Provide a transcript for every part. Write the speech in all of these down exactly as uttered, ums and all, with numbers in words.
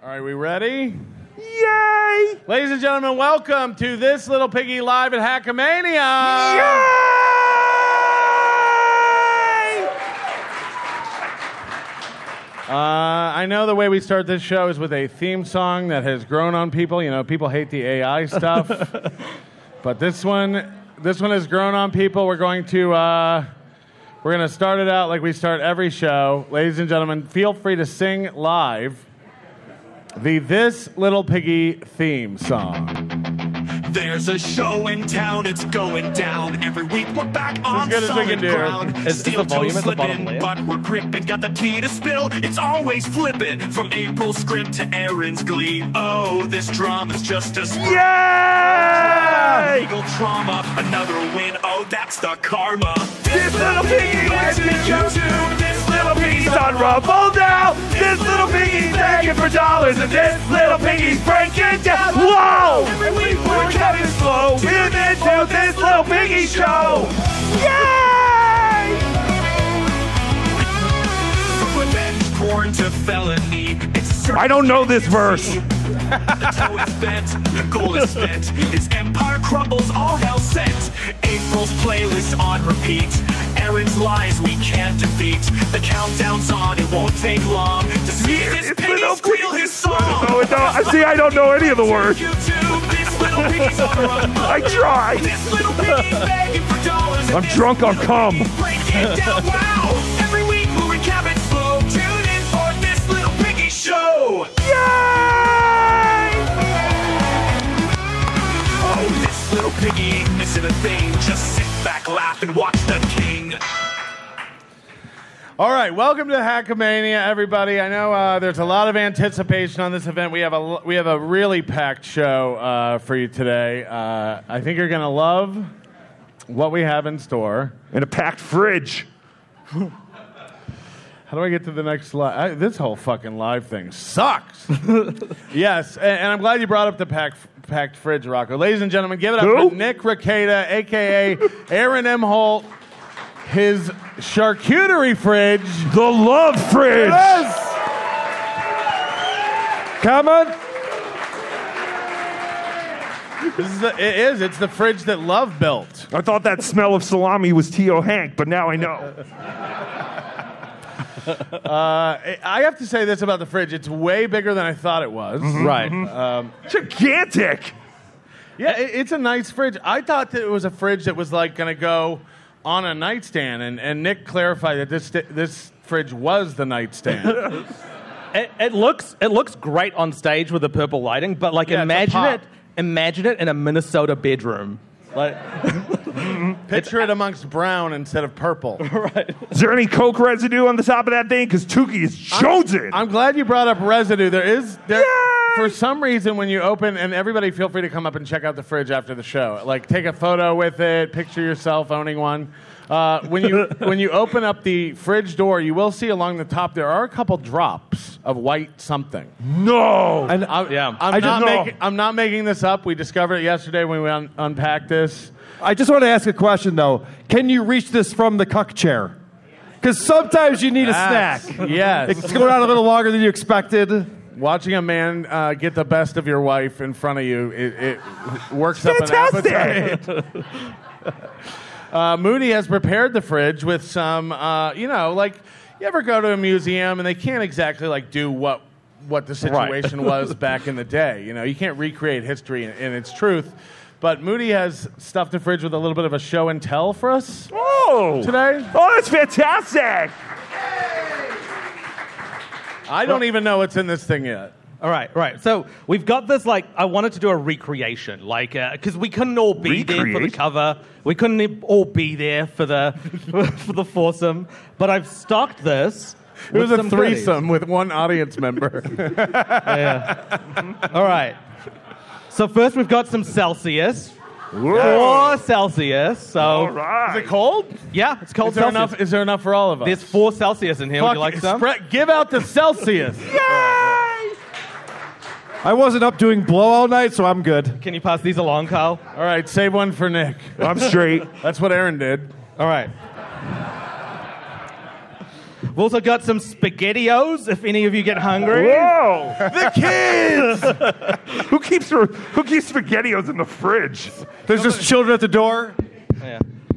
All right, we ready? Yay! Ladies and gentlemen, welcome to This Little Piggy live at Hackamania. Yay! Uh, I know the way we start this show is with a theme song that has grown on people. You know, people hate the A I stuff. But this one, this one has grown on people. We're going to, uh, we're going to start it out like we start every show. Ladies and gentlemen, feel free to sing live the This Little Piggy theme song. There's a show in town, it's going down. Every week we're back on good as we solid can do. ground. Is- is Steel the volume toe at the bottom slipping, layer? but we're gripping. Got the tea to spill, it's always flipping. From April's script to Aaron's glee. Oh, this drama's just a spree. Yay! Legal trauma, another win. Oh, that's the karma. This little piggy Let's went get you into to this little piggy's He's on Rumble now. This little piggy's begging for dollars, and this little piggy's breaking down. Whoa! Every week we're Kevin Slow. Tune into this little piggy show. Yay! From revenge porn to felony. It's I don't know this verse. The toe is bent, the goal is spent. His empire crumbles, all hell sent. April's playlist on repeat. Aaron's lies we can't defeat. The countdown's on, it won't take long to see this It's piggy little squeal piggy. his song. No, it don't. I see. I don't know any of the words. YouTube, this little piggy's on a run. I tried. This little piggy's begging for dollars. I'm drunk on cum. Break it down, wow. Every week we'll recap it slow. Tune in for this little piggy show. Yay! Oh, this little piggy ain't missing a thing. Just sit back, laugh, and watch the king. All right, welcome to Hackamania, everybody. I know uh, there's a lot of anticipation on this event. We have a we have a really packed show uh, for you today. Uh, I think you're going to love what we have in store. In a packed fridge. How do I get to the next slide? This whole fucking live thing sucks. Yes, and, and I'm glad you brought up the packed packed fridge, Rocco. Ladies and gentlemen, give it up Who? for Nick Rekieta, a k a. Aaron M. Holt, his charcuterie fridge. The love fridge. Yes! Come on. This is the, it is. It's the fridge that Love built. I thought that smell of salami was T O. Hank, but now I know. Uh, I have to say this about the fridge. It's way bigger than I thought it was. Right. Um, Gigantic. yeah, it, it's a nice fridge. I thought that it was a fridge that was like going to go on a nightstand, and, and Nick clarified that this this fridge was the nightstand. It, it looks it looks great on stage with the purple lighting, but like Yeah, it's a imagine pop. it imagine it in a Minnesota bedroom. Like Picture it amongst brown instead of purple. right. Is there any Coke residue on the top of that thing? Because Tukey is chosen. I'm glad you brought up residue. There is there Yay! for some reason when you open, and everybody feel free to come up and check out the fridge after the show. Like take a photo with it, picture yourself owning one. Uh, when you when you open up the fridge door, you will see along the top there are a couple drops of white something. No. And I, Yeah. I'm I not just know. making I'm not making this up. We discovered it yesterday when we un- unpacked this. I just want to ask a question, though. Can you reach this from the cuck chair? Because sometimes you need a Yes. snack. Yes. It's going on a little longer than you expected. Watching a man uh, get the best of your wife in front of you, it, it works up an Fantastic. appetite. uh, Moody has prepared the fridge with some, uh, you know, like you ever go to a museum and they can't exactly like do what what the situation was back in the day. You know, you can't recreate history in, in its truth. But Moody has stuffed the fridge with a little bit of a show and tell for us Oh. today. Oh, that's fantastic. I don't even know what's in this thing yet. All right, right. So we've got this, like, I wanted to do a recreation, like, because we couldn't all be there for the Recreate? cover. We couldn't all be there for the for the foursome. But I've stocked this. It was a threesome with one audience member. All right. So first we've got some Celsius. Whoa. Four Celsius. So, All right. Is it cold? yeah, it's cold Is there Celsius. enough? Is there enough for all of us? There's four Celsius in here. Would Fuck, you like some? spread- give out the Celsius. I wasn't up doing blow all night, so I'm good. Can you pass these along, Carl? All right, save one for Nick. I'm straight. That's what Aaron did. All right. We've also got some SpaghettiOs, if any of you get hungry. Whoa! The kids! who keeps who keeps SpaghettiOs in the fridge? There's just children at the door. Yeah.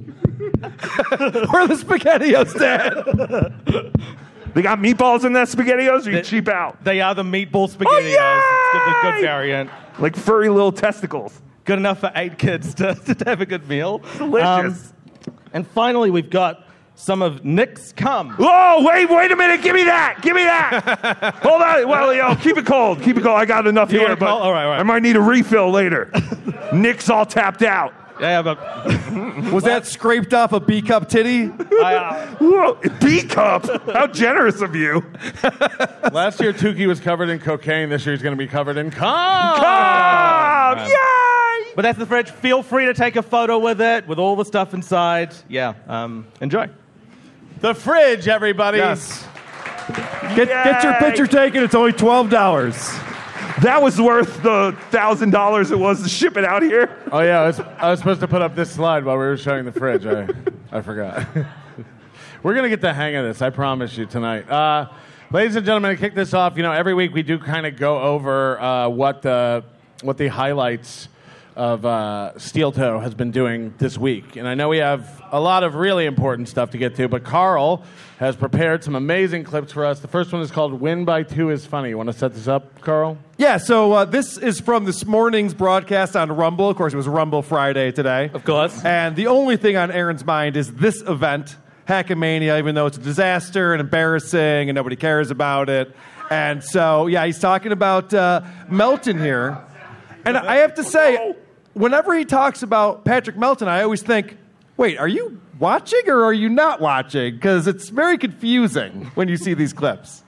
Where are the SpaghettiOs, Dad? They got meatballs in that SpaghettiOs, or you cheap out? They are the meatball SpaghettiOs. Oh, it's the good variant. Like furry little testicles. Good enough for eight kids to, to have a good meal. Delicious. Um, and finally, we've got some of Nick's cum. Whoa, wait, wait a minute. Give me that. Give me that. Hold on. Well, yo, keep it cold. Keep it cold. I got enough You here, want it but cold? All right, all right. I might need a refill later. Nick's all tapped out. Yeah, but Was that scraped off a B-cup titty? I, uh, Whoa, B-cup. How generous of you. Last year, Tukey was covered in cocaine. This year, he's going to be covered in cum. Come! Yay! but that's the fridge. Feel free to take a photo with it, with all the stuff inside. Yeah, um, enjoy. The fridge, everybody. Yes. Get, get your picture taken. It's only twelve dollars. That was worth the one thousand dollars it was to ship it out here. Oh, yeah, I was, I was supposed to put up this slide while we were showing the fridge. I, I forgot. We're going to get the hang of this, I promise you, tonight. Uh, ladies and gentlemen, to kick this off, you know, every week we do kind of go over uh, what the what the highlights of uh, Steel Toe has been doing this week. And I know we have a lot of really important stuff to get to, but Carl has prepared some amazing clips for us. The first one is called Win by Two is Funny. You want to set this up, Carl? Yeah, so uh, this is from this morning's broadcast on Rumble. Of course, it was Rumble Friday today. Of course. And the only thing on Aaron's mind is this event, Hackamania, even though it's a disaster and embarrassing and nobody cares about it. And so, yeah, he's talking about uh, Melton here. And I have to say, whenever he talks about Patrick Melton, I always think, wait, are you watching or are you not watching? Because it's very confusing when you see these clips.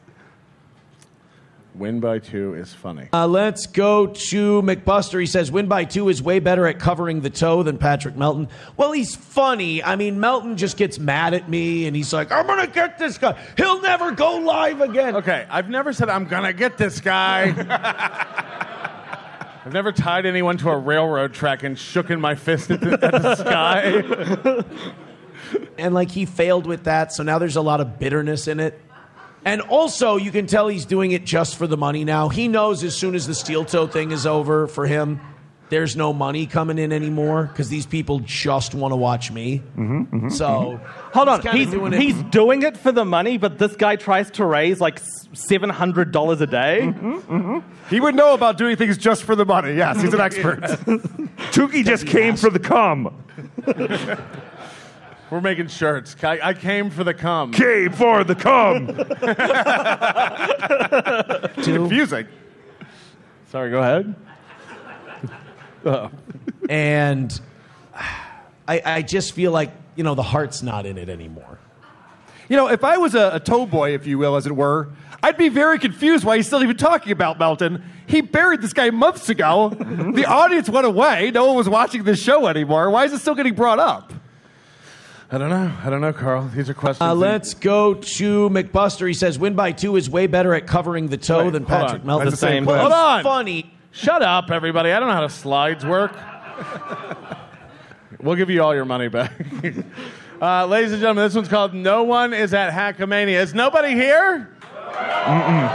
Win by Two is funny. Uh, let's go to McBuster. He says, Win by Two is way better at covering the toe than Patrick Melton. Well, he's funny. I mean, Melton just gets mad at me, and he's like, I'm going to get this guy. He'll never go live again. Okay, I've never said I'm going to get this guy. I've never tied anyone to a railroad track and shooken my fist at the, at the sky. And, like, he failed with that, so now there's a lot of bitterness in it. And also, you can tell he's doing it just for the money now. He knows as soon as the steel toe thing is over for him, there's no money coming in anymore because these people just want to watch me. Mm-hmm, mm-hmm, so, mm-hmm. Hold on, he's, he's, doing it. he's doing it for the money, but this guy tries to raise like seven hundred dollars a day. Mm-hmm, mm-hmm. He would know about doing things just for the money. Yes, he's an expert. Tukey just came for the cum. We're making shirts. I, I came for the cum. Came for the cum. Confusing. Sorry, go ahead. Oh. And I, I just feel like, you know, the heart's not in it anymore. You know, if I was a, a toe boy, if you will, as it were, I'd be very confused why he's still even talking about Melton. He buried this guy months ago. The audience went away. No one was watching this show anymore. Why is it still getting brought up? I don't know. I don't know, Carl. These are questions. Uh, let's go to McBuster. He says, Win by Two is way better at covering the toe Wait, than hold Patrick on. Melton. That's the same Well, clip. he's Hold on. funny. Shut up, everybody. I don't know how the slides work. We'll give you all your money back. uh, ladies and gentlemen, this one's called No One is at Hackamania. Is nobody here? Mm-mm.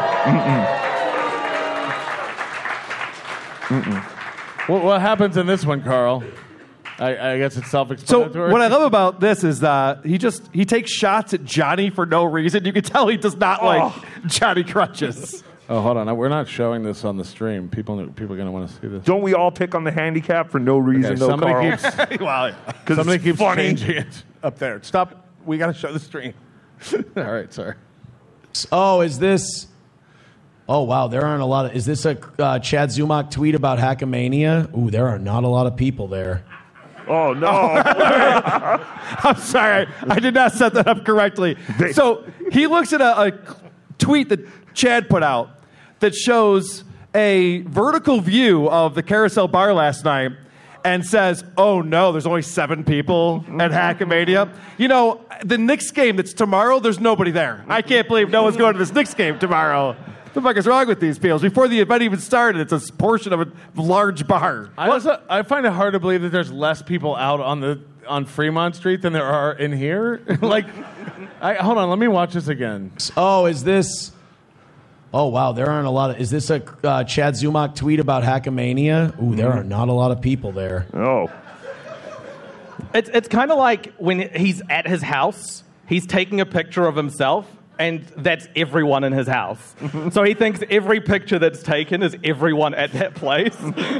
Mm-mm. Mm-mm. What, what happens in this one, Carl? I, I guess it's So self-explanatory. what I love about this is that he just he takes shots at Johnny for no reason. You can tell he does not Oh. like Johnny Crutches. Oh, hold on. We're not showing this on the stream. People, people are going to want to see this. Don't we all pick on the handicap for no reason, Okay, though, somebody Carl? keeps, Well, somebody it's keeps funny. changing it up there. Stop. We got to show the stream. All right, sorry. Oh, is this... Oh, wow, there aren't a lot of... Is this a uh, Chad Zumach tweet about Hackamania? Ooh, there are not a lot of people there. Oh, no. I'm sorry, I did not set that up correctly. So he looks at a, a tweet that Chad put out that shows a vertical view of the Carousel Bar last night and says, oh no, there's only seven people at Hackamania. You know, the Knicks game that's tomorrow, there's nobody there. I can't believe no one's going to this Knicks game tomorrow. What the fuck is wrong with these people? Before the event even started, it's a portion of a large bar. I also I find it hard to believe that there's less people out on the on Fremont Street than there are in here. Like, I, hold on, let me watch this again. Oh, is this? Oh, wow, there aren't a lot of... Is this a uh, Chad Zumach tweet about Hackamania? Ooh, there are not a lot of people there. Oh. It's it's kind of like when he's at his house, he's taking a picture of himself, and that's everyone in his house. So he thinks every picture that's taken is everyone at that place.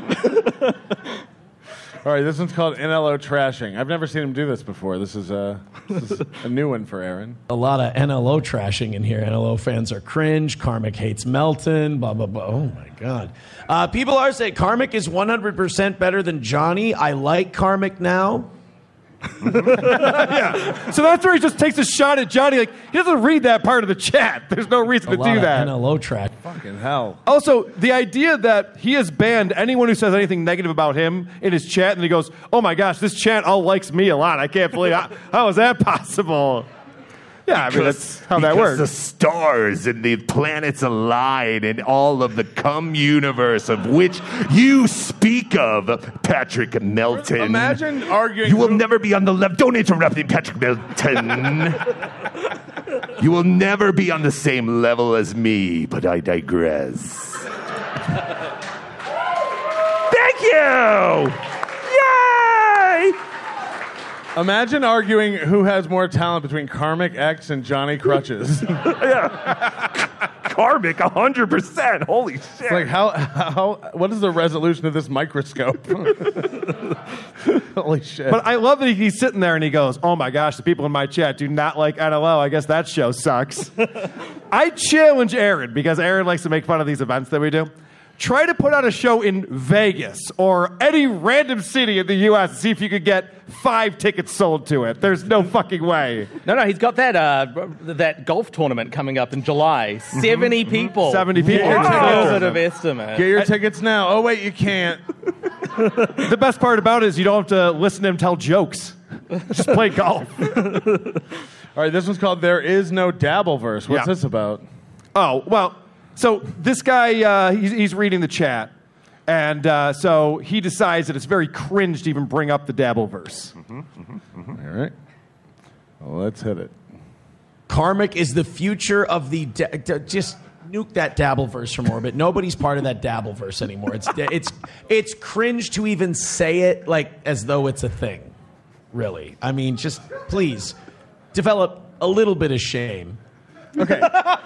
All right, this one's called N L O Trashing. I've never seen him do this before. This is, uh, this is a new one for Aaron. A lot of N L O trashing in here. N L O fans are cringe. Karmic hates Melton. Blah, blah, blah. Oh, my God. Uh, people are saying Karmic is one hundred percent better than Johnny. I like Karmic now. Yeah. So that's where he just takes a shot at Johnny. Like, he doesn't read that part of the chat. There's no reason A to lot do of that. N L O trash. Fucking hell. Also, the idea that he has banned anyone who says anything negative about him in his chat, and he goes, oh my gosh, this chat all likes me a lot. I can't believe how, how is that possible? Yeah, I mean, that's how that because works. the stars and the planets align and all of the cum universe of which you speak of, Patrick Melton. Imagine arguing... You will who- never be on the left. Don't interrupt me, Patrick Melton. You will never be on the same level as me, but I digress. Thank you! Yay! Imagine arguing who has more talent between Karmic X and Johnny Crutches. Karmic, one hundred percent. Holy shit. It's like, how, how, what is the resolution of this microscope? Holy shit. But I love that he, he's sitting there and he goes, oh my gosh, the people in my chat do not like N L O. I guess that show sucks. I challenge Aaron, because Aaron likes to make fun of these events that we do. Try to put out a show in Vegas or any random city in the U S and see if you could get five tickets sold to it. There's no fucking way. No, no, he's got that uh, that golf tournament coming up in July. seventy people. seventy people. Conservative estimate. Get your tickets now. Oh, wait, you can't. The best part about it is you don't have to listen to him tell jokes. Just play golf. All right, this one's called There Is No Dabbleverse. What's Yeah. this about? Oh, well, so this guy, uh, he's, he's reading the chat. And uh, so he decides that it's very cringe to even bring up the Dabbleverse. Mm-hmm, mm-hmm, mm-hmm. All right. Well, let's hit it. Karmic is the future of the... Da- da- just nuke that Dabbleverse from orbit. Nobody's part of that Dabbleverse anymore. It's it's it's cringe to even say it like as though it's a thing. Really. I mean, just please develop a little bit of shame. Okay.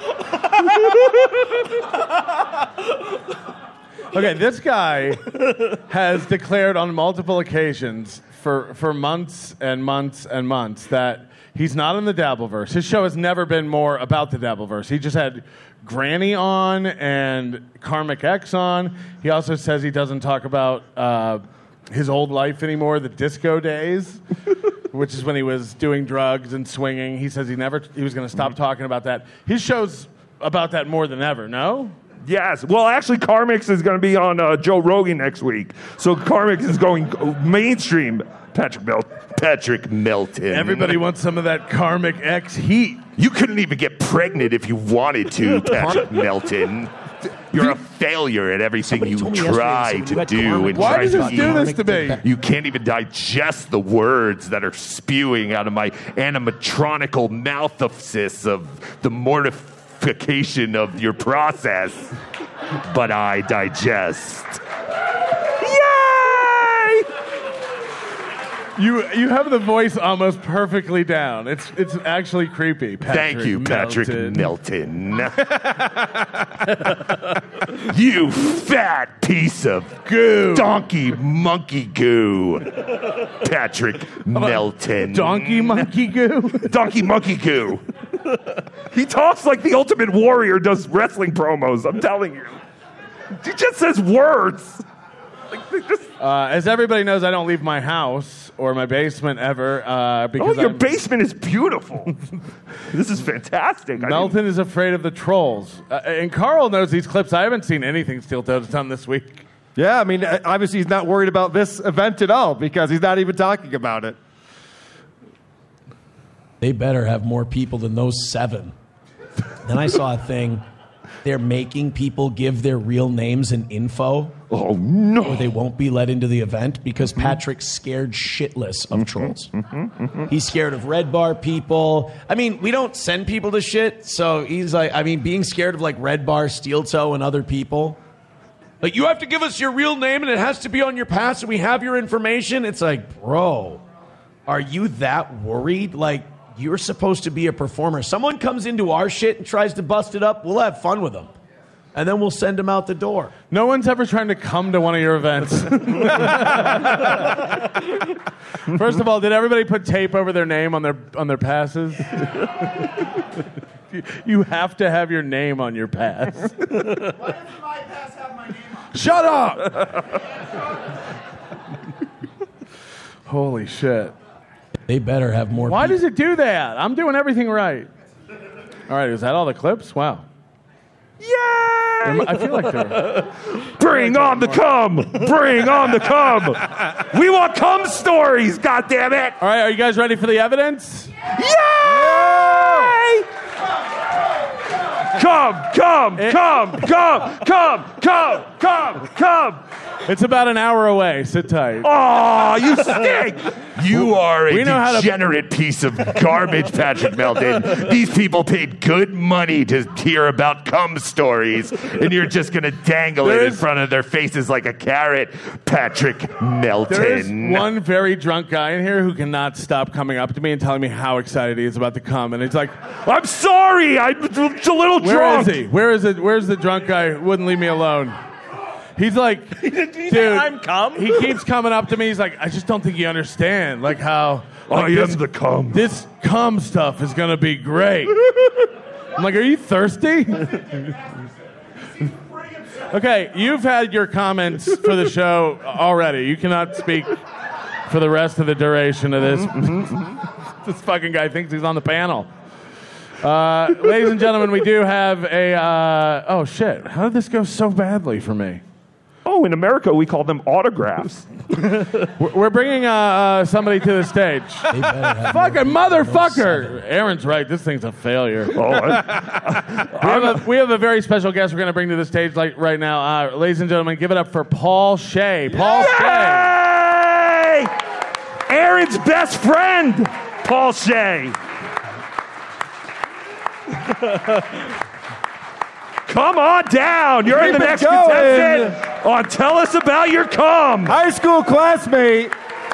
Okay, this guy has declared on multiple occasions for, for months and months and months that he's not in the Dabbleverse. His show has never been more about the Dabbleverse. He just had Granny on and Karmic X on. He also says he doesn't talk about uh, his old life anymore, the disco days, which is when he was doing drugs and swinging. He says he never he was going to stop talking about that. His show's about that more than ever, no? Yes. Well, actually, Karmix is going to be on uh, Joe Rogan next week. So Karmix is going mainstream. Patrick Mel- Patrick Melton. Everybody wants some of that Karmic X heat. You couldn't even get pregnant if you wanted to, Patrick Melton. You're a failure at everything Somebody you told me yesterday try they said to you had do. Karmic. And Why try does to this do this to me? You can't even digest the words that are spewing out of my animatronical mouthofsis of the mortification of your process. But I digest. Yay! You you have the voice almost perfectly down. It's it's actually creepy. Patrick Thank you, Patrick Melton. Melton. You fat piece of goo. Donkey monkey goo. Patrick Melton. Donkey monkey goo. Donkey monkey goo. He talks like the Ultimate Warrior does wrestling promos, I'm telling you. He just says words. Like, they just, Uh, as everybody knows, I don't leave my house or my basement ever uh, oh, because your I'm- basement is beautiful. This is fantastic. I Melton is afraid of the trolls. Uh, and Carl knows these clips. I haven't seen anything Steel Toes done this week. Yeah, I mean, uh, obviously he's not worried about this event at all because he's not even talking about it. They better have more people than those seven. Then I saw a thing. they're making people give their real names and info. Oh, no. Or they won't be let into the event because Patrick's scared shitless of trolls. He's scared of Red Bar people. I mean, we don't send people to shit, so he's like, I mean, being scared of like Red Bar, Steel Toe, and other people. Like, you have to give us your real name and it has to be on your pass and we have your information. It's like, bro, are you that worried? Like, you're supposed to be a performer. Someone comes into our shit and tries to bust it up, we'll have fun with them. And then we'll send them out the door. No one's ever trying to come to one of your events. First of all, did everybody put tape over their name on their on their passes? You have to have your name on your pass. Why doesn't my pass have my name on it? Shut up! Holy shit. They better have more Why people. does it do that? I'm doing everything right. All right, is that all the clips? Wow. Yay! I feel like they're... Bring on the cum! Bring on the cum! We want cum stories, goddammit! All right, are you guys ready for the evidence? Yay! Come, come, come, come, come, come, come, come! It's about an hour away. Sit tight. Oh, you stink! You are a We know how to- degenerate piece of garbage, Patrick Melton. These people paid good money to hear about cum stories, and you're just going to dangle it in There's- front of their faces like a carrot, Patrick Melton. There's one very drunk guy in here who cannot stop coming up to me and telling me how excited he is about the cum. And he's like, I'm sorry, I'm a little where drunk. is he? Where is it? Where's the drunk guy who wouldn't leave me alone? He's like, dude, I'm cum? He keeps coming up to me. He's like, I just don't think you understand, like how like I this, am the cum. this cum stuff is gonna be great. I'm like, are you thirsty? Okay, you've had your comments for the show already. You cannot speak for the rest of the duration of this. This fucking guy thinks he's on the panel. Uh, ladies and gentlemen, we do have a. Uh, oh shit! How did this go so badly for me? Oh, in America, we call them autographs. We're we're bringing uh, uh, somebody to the stage. They better have Fucking more people. motherfucker! Aaron's right. This thing's a failure. Oh, I- We have, a, we have a very special guest we're going to bring to the stage like right now. Uh, ladies and gentlemen, give it up for Paul Shea. Paul Shea. Yay! Aaron's best friend, Paul Shea. Come on down. You're in Keep the it next going. contestant on Tell Us About Your Cum. High school classmate.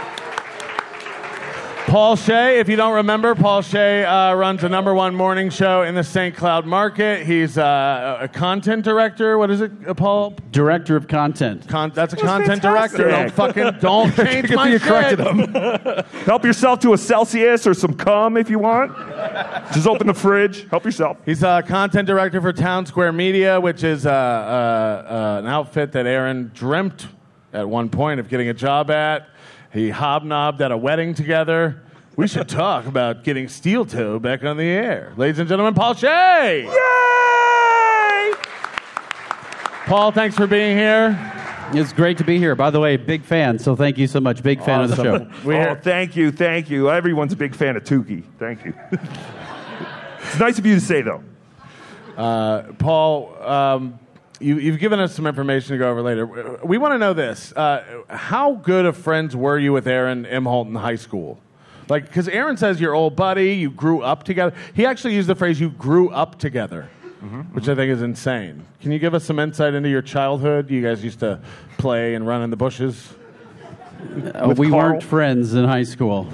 Paul Shea, if you don't remember, Paul Shea uh, runs the number one morning show in the Saint Cloud market. He's uh, a content director. What is it, uh, Paul? Director of content. Con- that's a content fantastic. director. Don't fucking don't change my You shit. corrected him. Help yourself to a Celsius or some cum if you want. Just open the fridge. Help yourself. He's a content director for Town Square Media, which is uh, uh, uh, an outfit that Aaron dreamt at one point of getting a job at. He hobnobbed at a wedding together. We should talk about getting Steel Toe back on the air. Ladies and gentlemen, Paul Shea. Yay! Paul, thanks for being here. It's great to be here. By the way, big fan, so thank you so much. Big fan of the show. We oh, hear- thank you, thank you. Everyone's a big fan of Tukey. Thank you. It's nice of you to say, though. Paul, um, you, you've given us some information to go over later. We want to know this. Uh, how good of friends were you with Aaron Imholt in high school? Like, because Aaron says you're old buddy, you grew up together. He actually used the phrase you grew up together, mm-hmm. which I think is insane. Can you give us some insight into your childhood? You guys used to play and run in the bushes? Uh, we Carl? weren't friends in high school.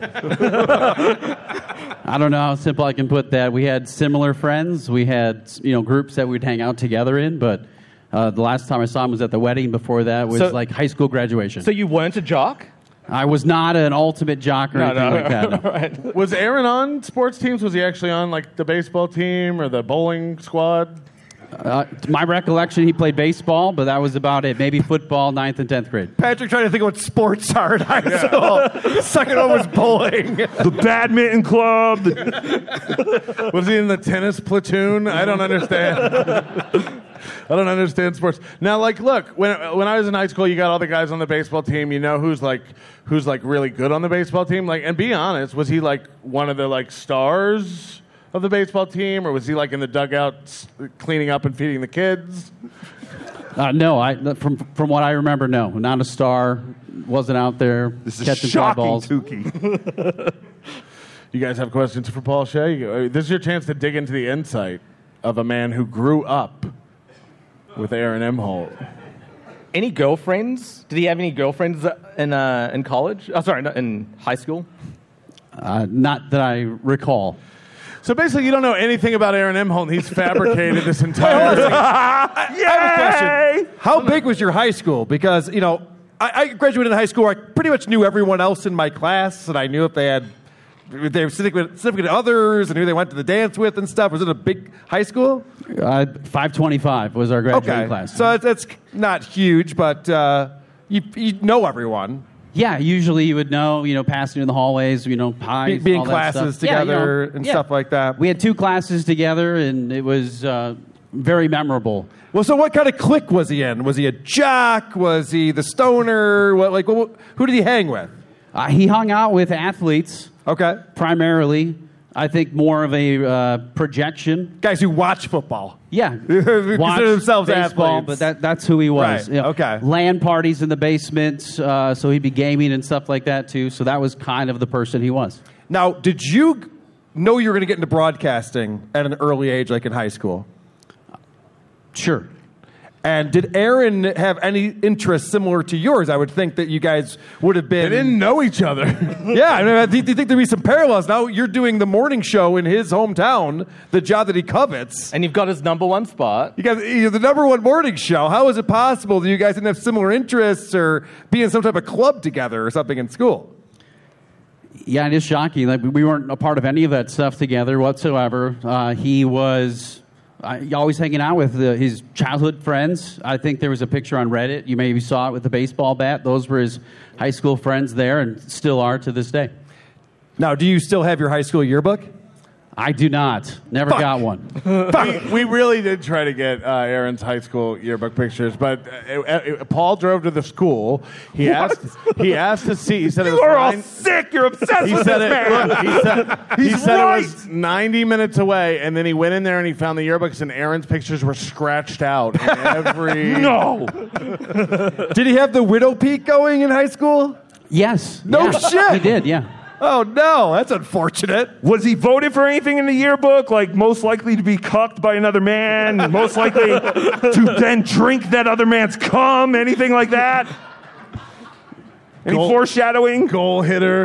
I don't know how simple I can put that. We had similar friends. We had, you know, groups that we'd hang out together in, but uh, the last time I saw him was at the wedding. Before that was So- like high school graduation. So you weren't a jock? I was not an ultimate jock or No, anything no. like that. no. Right. Was Aaron on sports teams? Was he actually on, like, the baseball team or the bowling squad? Uh, to my recollection, he played baseball, but that was about it. Maybe football, ninth and tenth grade. Patrick trying to think of what sports are in high school. Second one was bowling. The badminton club. The, Was he in the tennis platoon? I don't understand. I don't understand sports. Now, like, look, when when I was in high school, you got all the guys on the baseball team. You know who's like who's like really good on the baseball team. Like, and be honest, was he like one of the like stars of the baseball team, or was he like in the dugout s- cleaning up and feeding the kids? Uh, no, I from from what I remember, no, not a star. Wasn't out there This is catching fly shocking, balls. Tukey. You guys have questions for Paul Shea? You- uh, This is your chance to dig into the insight of a man who grew up with Aaron Emholt. Any girlfriends? Did he have any girlfriends in uh, in college? Oh, sorry, not in high school. Uh, not that I recall. So basically, you don't know anything about Aaron Emholt, and he's fabricated this entire thing. I have a question. How big was your high school? Because, you know, I, I graduated high school. I pretty much knew everyone else in my class, and I knew if they had if they were significant, significant others and who they went to the dance with and stuff. Was it a big high school? Uh, five twenty-five was our graduating Okay. class. So it's, it's not huge, but uh, you, you know everyone. yeah, usually you would know, you know, passing in the hallways, you know, pies, Be, be in all that classes stuff. Yeah, you together know, and yeah. stuff like that. We had two classes together, and it was uh, very memorable. Well, so what kind of clique was he in? Was he a jock? Was he the stoner? What, like, what, who did he hang with? Uh, he hung out with athletes Okay. primarily. I think more of a uh, projection. Guys who watch football. Yeah, Consider Watch themselves baseball, athletes. but that, that's who he was. Right, okay. LAN parties in the basement, uh, so he'd be gaming and stuff like that too. So that was kind of the person he was. Now, did you know you were going to get into broadcasting at an early age, like in high school? Sure. And did Aaron have any interest similar to yours? I would think that you guys would have They been. didn't know each other. Yeah, I mean, I think, do you think there'd be some parallels? Now you're doing the morning show in his hometown, the job that he covets. And you've got his number one spot. You guys, you're the number one morning show. How is it possible that you guys didn't have similar interests or be in some type of club together or something in school? Yeah, it is shocking. Like we weren't a part of any of that stuff together whatsoever. Uh, he was uh, always hanging out with uh, his childhood friends. I think there was a picture on Reddit. You maybe saw it with the baseball bat. Those were his high school friends there, and still are to this day. Now, do you still have your high school yearbook? I do not. Never Fuck. got one. we, we really did try to get uh, Aaron's high school yearbook pictures, but uh, uh, uh, Paul drove to the school. He asked. He asked to see. He said it You was are all nine- sick. You're obsessed He with said this it. man. Look, he said, he He's said right. it was ninety minutes away, and then he went in there and he found the yearbooks, and Aaron's pictures were scratched out in every. No. Did he have the widow peak going in high school? Yes. No yeah. shit. He did, yeah. Oh, no. That's unfortunate. Was he voted for anything in the yearbook? Like most likely to be cucked by another man? Most likely to then drink that other man's cum? Anything like that? Any Goal- foreshadowing? Goal hitter.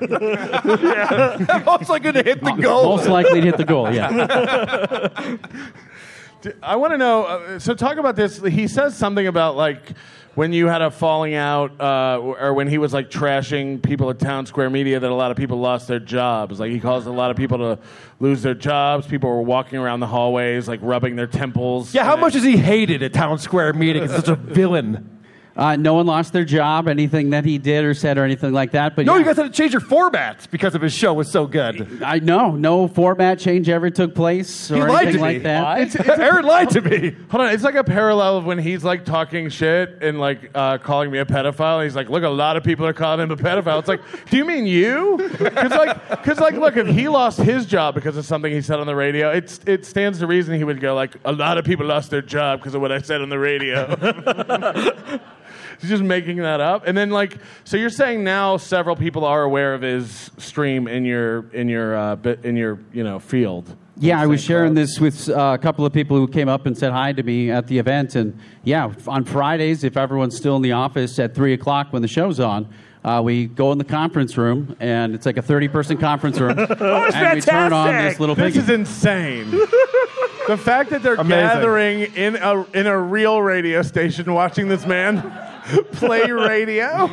Most likely to hit the goal. Most likely to hit the goal, yeah. I want to know. Uh, so talk about this. He says something about like when you had a falling out, uh, or when he was like trashing people at Town Square Media, that a lot of people lost their jobs. Like he caused a lot of people to lose their jobs. People were walking around the hallways, like rubbing their temples. Yeah, how And much is he hated at Town Square Meeting? He's such a villain. Uh, no one lost their job, anything that he did or said or anything like that. But No, yeah. you guys had to change your formats because of his show was so good. I know no format change ever took place or He lied anything to me. like that. It's, it's a- Aaron lied to me. Hold on, it's like a parallel of when he's like talking shit and like uh, calling me a pedophile. And he's like, "Look, a lot of people are calling him a pedophile." It's like, do you mean you? Because like, because like, look, if he lost his job because of something he said on the radio, it's it stands to reason he would go like, "A lot of people lost their job because of what I said on the radio." He's just making that up, and then like, so you're saying now several people are aware of his stream in your in your uh, bit in your you know field. Yeah, I was Saint sharing Cloud. this with uh, a couple of people who came up and said hi to me at the event. And yeah, on Fridays, if everyone's still in the office at three o'clock when the show's on, uh, we go in the conference room, and it's like a thirty-person conference room, and we turn on fantastic. this little This piggy. is insane. The fact that they're Amazing. gathering in a in a real radio station watching this man play radio.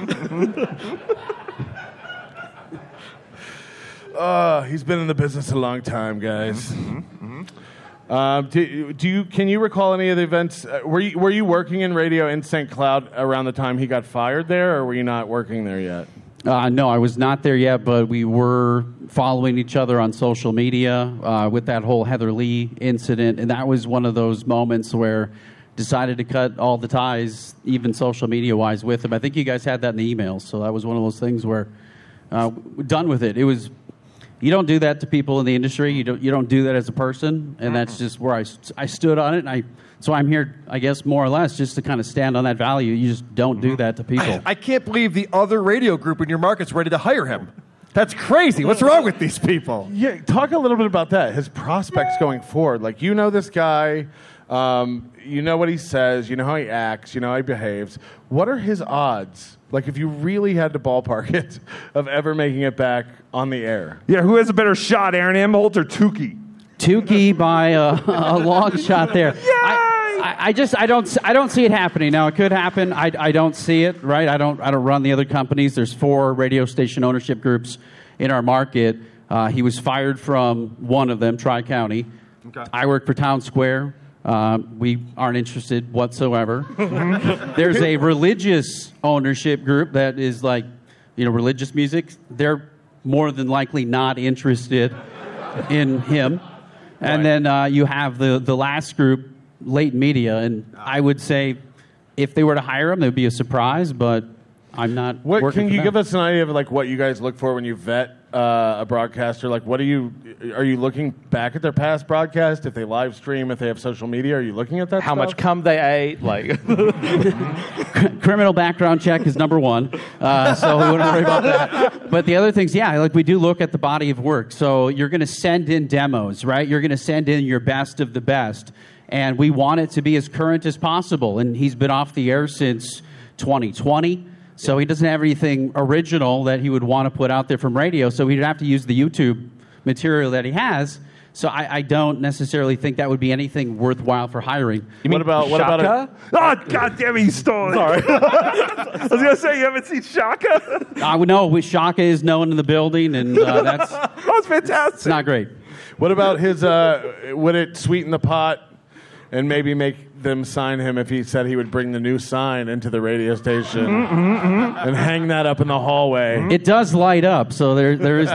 Uh, he's been in the business a long time, guys. Um, do, do you can you recall any of the events? Uh, were you were you working in radio in Saint Cloud around the time he got fired there, or were you not working there yet? Uh, no, I was not there yet, but we were following each other on social media uh, with that whole Heather Lee incident, and that was one of those moments where decided to cut all the ties, even social media-wise, with him. I think you guys had that in the emails, so that was one of those things where uh, done with it. It was You don't do that to people in the industry. You don't. You don't do that as a person, and that's just where I, I stood on it. And I so I'm here, I guess, more or less, just to kind of stand on that value. You just don't do that to people. I, I can't believe the other radio group in your market's ready to hire him. That's crazy. What's wrong with these people? Yeah, talk a little bit about that. His prospects going forward. Like, you know this guy. Um, you know what he says. You know how he acts. You know how he behaves. What are his odds? Like, if you really had to ballpark it, of ever making it back on the air. Yeah, who has a better shot, Aaron Amholt or Tukey? Tukey by a, a long shot there. I, I, I just I don't I don't see it happening. Now it could happen. I, I don't see it. Right. I don't I don't run the other companies. There's four radio station ownership groups in our market. Uh, he was fired from one of them, Tri-County. Okay. I work for Town Square. Uh, we aren't interested whatsoever. There's a religious ownership group that is like, you know, religious music. They're more than likely not interested in him. And right. then uh, you have the, the last group, Late Media. And I would say if they were to hire him, it would be a surprise, but I'm not what, working Can for you them. give us an idea of like what you guys look for when you vet uh, a broadcaster? Like, what are you, are you looking back at their past broadcast? If they live stream, if they have social media, are you looking at that How stuff? much cum they ate? Like, criminal background check is number one, uh, so we wouldn't worry about that. But the other things, yeah, like we do look at the body of work. So you're going to send in demos, right? You're going to send in your best of the best, and we want it to be as current as possible. And he's been off the air since twenty twenty. So he doesn't have anything original that he would want to put out there from radio. So he'd have to use the YouTube material that he has. So I, I don't necessarily think that would be anything worthwhile for hiring. You mean what about what about a, Oh, God damn it, you stole it. Sorry. I was going to say, you haven't seen Shaka? I would know. Shaka is known in the building, and uh, that's, That's fantastic. it's not great. What about his? Uh, would it sweeten the pot and maybe make them sign him if he said he would bring the new sign into the radio station mm-hmm, mm-hmm. and hang that up in the hallway? It does light up, so there there is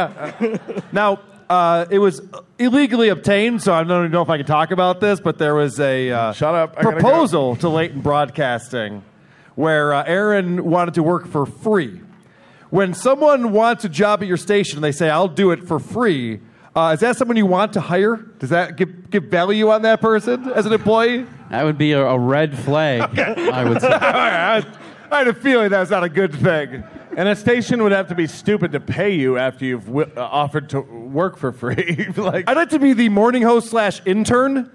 that. Now, uh, it was illegally obtained, so I don't even know if I can talk about this, but there was a uh, Shut up. I gotta proposal to Leighton Broadcasting where uh, Aaron wanted to work for free. When someone wants a job at your station, they say, I'll do it for free. Uh, is that someone you want to hire? Does that give, give value on that person as an employee? That would be a, a red flag, I would say. I had a feeling that's not a good thing. And a station would have to be stupid to pay you after you've w- uh, offered to work for free. Like, I'd like to be the morning host slash intern.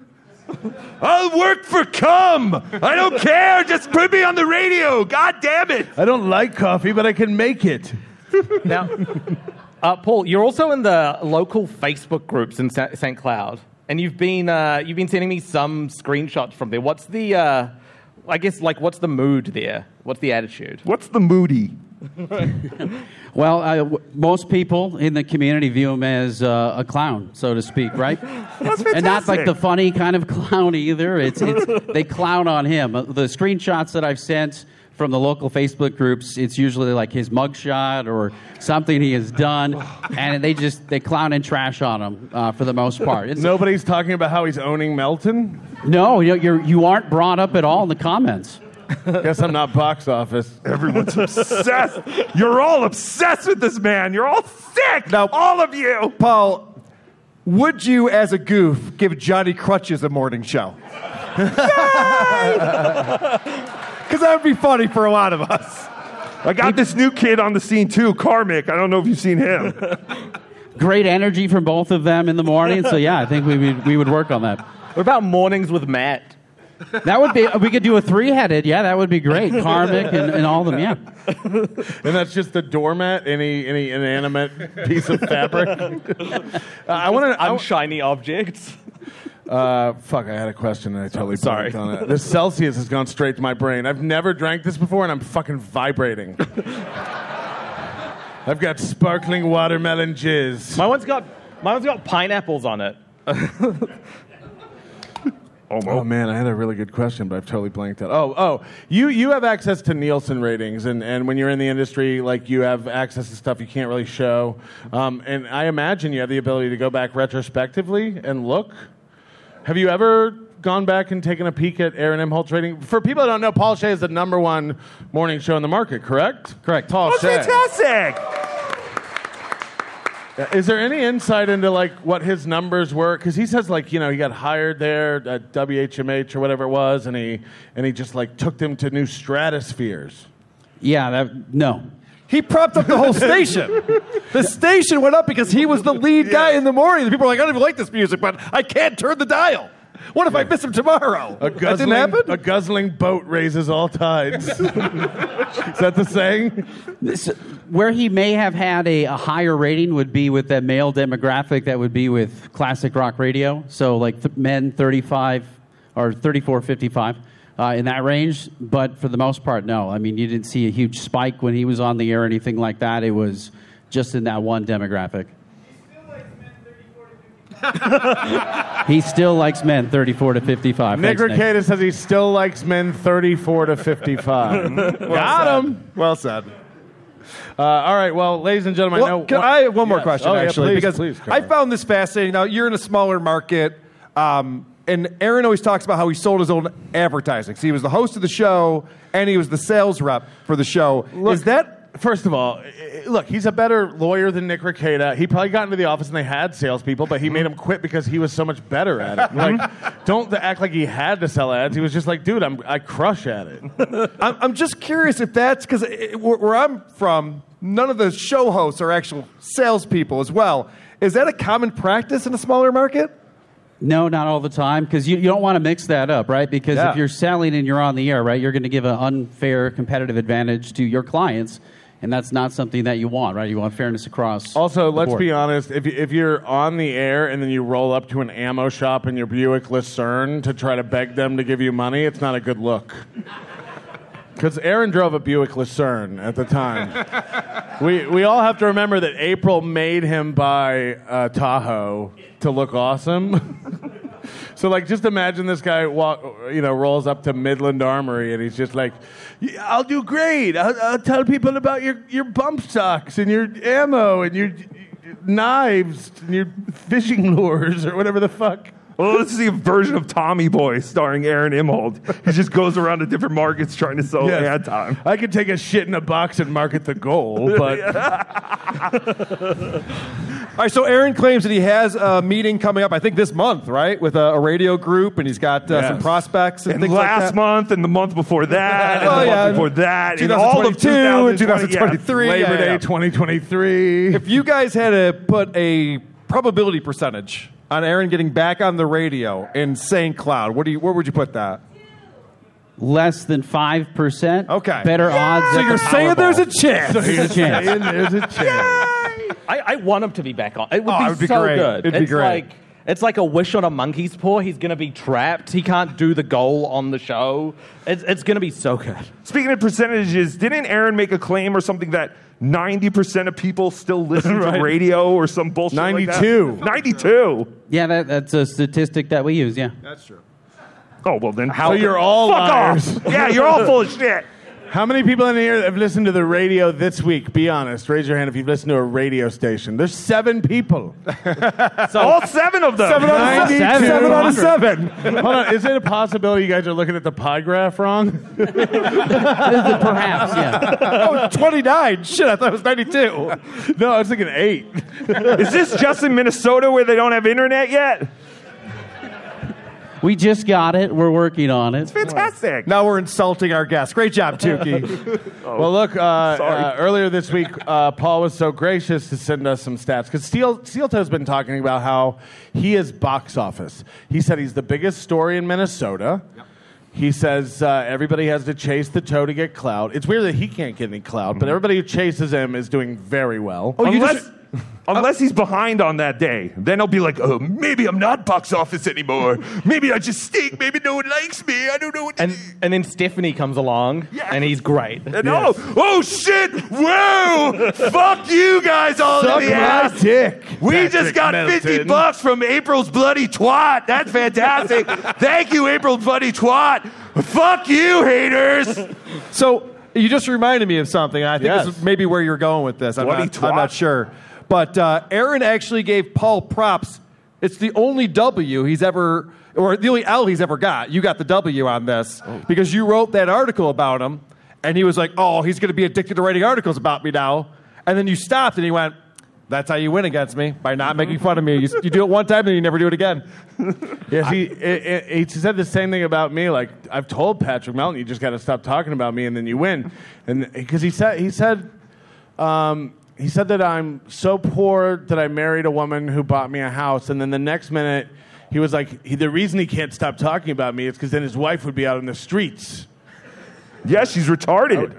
I'll work for cum. I don't care. Just put me on the radio. God damn it. I don't like coffee, but I can make it. now, uh, Paul, you're also in the local Facebook groups in Saint Cloud, and you've been uh, you've been sending me some screenshots from there. What's the, uh, I guess, like, what's the mood there? What's the attitude? What's the moody? Well, uh, w- most people in the community view him as uh, a clown, so to speak, right? That's And not like fantastic. the funny kind of clown either. It's, it's they clown on him. Uh, The screenshots that I've sent from the local Facebook groups, it's usually like his mugshot or something he has done, and they just they clown and trash on him uh, for the most part. It's, Nobody's talking about how he's owning Melton? no, you you're, you aren't brought up at all in the comments. Guess I'm not box office. Everyone's obsessed. You're all obsessed with this man. You're all sick. Now- all of you. Paul, would you, as a goof, give Johnny Crutches a morning show? Because that would be funny for a lot of us. I got this new kid on the scene too, Karmic. I don't know if you've seen him. Great energy from both of them in the morning. So yeah, I think we would, we would work on that. What about mornings with Matt? That would be, we could do a three-headed. Yeah, that would be great. Karmic and, and all of them, yeah. And that's just the doormat, any any inanimate piece of fabric. uh, I want to. Unshiny objects. Uh, fuck, I had a question and I totally Sorry. blanked on it. This Celsius has gone straight to my brain. I've never drank this before and I'm fucking vibrating. I've got sparkling watermelon jizz. My one's got my one's got pineapples on it. Oh man, I had a really good question, but I've totally blanked out. Oh, oh, you you have access to Nielsen ratings, and, and when you're in the industry, like you have access to stuff you can't really show. Um, and I imagine you have the ability to go back retrospectively and look. Have you ever gone back and taken a peek at Aaron Amholt's rating? For people that don't know, Paul Shea is the number one morning show in the market, correct? Correct. Paul Oh, Shea. fantastic. Is there any insight into like what his numbers were? Because he says like you know he got hired there at W H M H or whatever it was, and he and he just like took them to new stratospheres. Yeah, that no. He propped up the whole station. The station went up because he was the lead guy in the morning. The people were like, I don't even like this music, but I can't turn the dial. What if I miss him tomorrow? A that guzzling, didn't happen? a guzzling boat raises all tides. Is that the saying? This, where he may have had a, a higher rating would be with that male demographic that would be with classic rock radio. So like th- men thirty-five or thirty-four, fifty-five uh, in that range. But for the most part, no. I mean, you didn't see a huge spike when he was on the air or anything like that. It was just in that one demographic. He still likes men thirty-four to fifty-five. Nick Thanks, Rekieta says he still likes men thirty-four to fifty-five. Got him. Well said. Uh, all right, well, ladies and gentlemen, Well, I know. can I have one more Yes. question, Oh, yeah, actually? please, because please, I Carl. found this fascinating. Now, you're in a smaller market, um, and Aaron always talks about how he sold his own advertising. So he was the host of the show, and he was the sales rep for the show. Look, Is that... First of all, i- look, he's a better lawyer than Nick Rekieta. He probably got into the office and they had salespeople, but he made him quit because he was so much better at it. Like, don't act like he had to sell ads. He was just like, dude, I'm, I crush at it. I'm, I'm just curious if that's... Because where, where I'm from, none of the show hosts are actual salespeople as well. Is that a common practice in a smaller market? No, not all the time, because you, you don't want to mix that up, right? Because Yeah. if you're selling and you're on the air, right, you're going to give an unfair competitive advantage to your clients, and that's not something that you want, right? You want fairness across. Also, the let's board. be honest. If, you- if you're on the air and then you roll up to an ammo shop in your Buick Lucerne to try to beg them to give you money, it's not a good look. Because Aaron drove a Buick Lucerne at the time. we we all have to remember that April made him buy a Tahoe to look awesome. So, like, just imagine this guy walk, you know, rolls up to Midland Armory and he's just like, "Yeah, I'll do great. I'll, I'll tell people about your, your bump stocks and your ammo and your knives and your fishing lures or whatever the fuck." Well, let's see a version of Tommy Boy starring Aaron Imhold. He just goes around to different markets trying to sell Yes. ad time. I could take a shit in a box and market the goal, but All right, so Aaron claims that he has a meeting coming up, I think this month, right, with a, a radio group, and he's got uh, Yes. some prospects and, And things last like that. month, and the month before that, and Oh, the yeah, month before that, and twenty all of twenty-two and twenty twenty twenty-three. Labor yeah, Day yeah. twenty twenty-three. If you guys had to put a probability percentage on Aaron getting back on the radio in Saint Cloud, what do you, where would you put that? Less than five percent. Okay. Better odds. So at you're the saying there's a Powerball. chance. There's a chance. And there's a chance. I, I want him to be back on. It would Oh, be, it would be so great. good. It'd be it's great. like it's like a wish on a monkey's paw. He's going to be trapped. He can't do the goal on the show. It's it's going to be so good. Speaking of percentages, didn't Aaron make a claim or something that ninety percent of people still listen Right. to radio or some bullshit like that? ninety-two. ninety-two. Yeah, that, that's a statistic that we use, yeah. That's true. Oh, well then. So you're all Fuck liars. off. Yeah, you're all full of shit. How many people in here have listened to the radio this week? Be honest. Raise your hand if you've listened to a radio station. There's seven people. All seven of them. Seven out of ninety-two. seven. Seven out of seven. Hold on. Is it a possibility you guys are looking at the pie graph wrong? Perhaps, yeah. Oh, twenty-nine. Shit, I thought it was ninety-two. No, I was thinking eight. Is this just in Minnesota where they don't have internet yet? We just got it. We're working on it. Fantastic. Now we're insulting our guests. Great job, Tukey. Well, look, uh, Sorry. uh, earlier this week, uh, Paul was so gracious to send us some stats because Steel Steel Toe's been talking about how he is box office. He said he's the biggest story in Minnesota. He says uh, everybody has to chase the toe to get clout. It's weird that he can't get any clout, but everybody who chases him is doing very well. Oh, you Unless, just- unless he's behind on that day. Then he'll be like, oh, maybe I'm not box office anymore. Maybe I just stink. Maybe no one likes me. I don't know what to And do. and then Stephanie comes along, Yeah. and he's great. And oh, oh shit! Whoa! Fuck you guys all Suck in the my ass. dick. We Patrick just got Melton. fifty bucks from April's bloody twat. That's fantastic. Thank you, April bloody twat. Fuck you, haters. So you just reminded me of something. And I think Yes. this is maybe where you're going with this. I'm, Bloody not, I'm not twat. sure. But uh, Aaron actually gave Paul props. It's the only W he's ever, or the only L he's ever got. You got the W on this because you wrote that article about him, and he was like, "Oh, he's going to be addicted to writing articles about me now." And then you stopped, and he went, That's how you win against me, by not making fun of me. You, you do it one time, then you never do it again. Yeah, he, it, it, he said the same thing about me. Like, I've told Patrick Melton, you just got to stop talking about me, and then you win. And because he said, he said, um, he said that I'm so poor that I married a woman who bought me a house, and then the next minute, he was like, he, the reason he can't stop talking about me is because then his wife would be out in the streets. Yeah, she's retarded.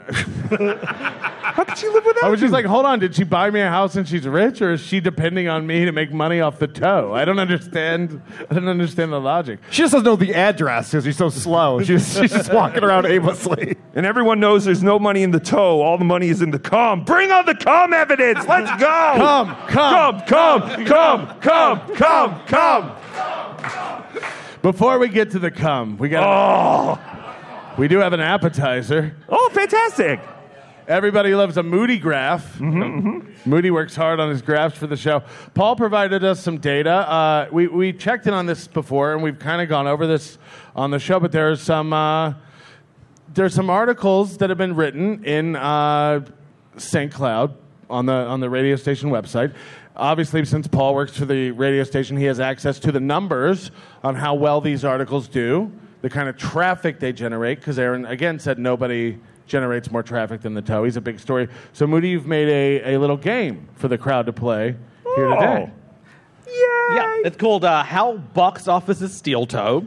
How could she live without I was you? just like, hold on, did she buy me a house and she's rich, or is she depending on me to make money off the toe? I don't understand. I don't understand the logic. She just doesn't know the address because she's so slow. She's, she's just walking around aimlessly. And everyone knows there's no money in the toe. All the money is in the cum. Bring on the cum evidence. Let's go. Come, come, Come, come, come, come, come, come. Before we get to the cum, we got. Oh, We do have an appetizer. oh, fantastic. Everybody loves a Moody graph. Mm-hmm, mm-hmm. Moody works hard on his graphs for the show. Paul provided us some data. Uh, we, we checked in on this before, and we've kind of gone over this on the show, but there's some, uh, there's some articles that have been written in uh, Saint Cloud on the, on the radio station website. Obviously, since Paul works for the radio station, he has access to the numbers on how well these articles do, the kind of traffic they generate, because Aaron, again, said nobody generates more traffic than the toe. He's a big story. So, Moody, you've made a, a little game for the crowd to play here today. Yay. Yeah, it's called uh, How Box Office's Steel Toe.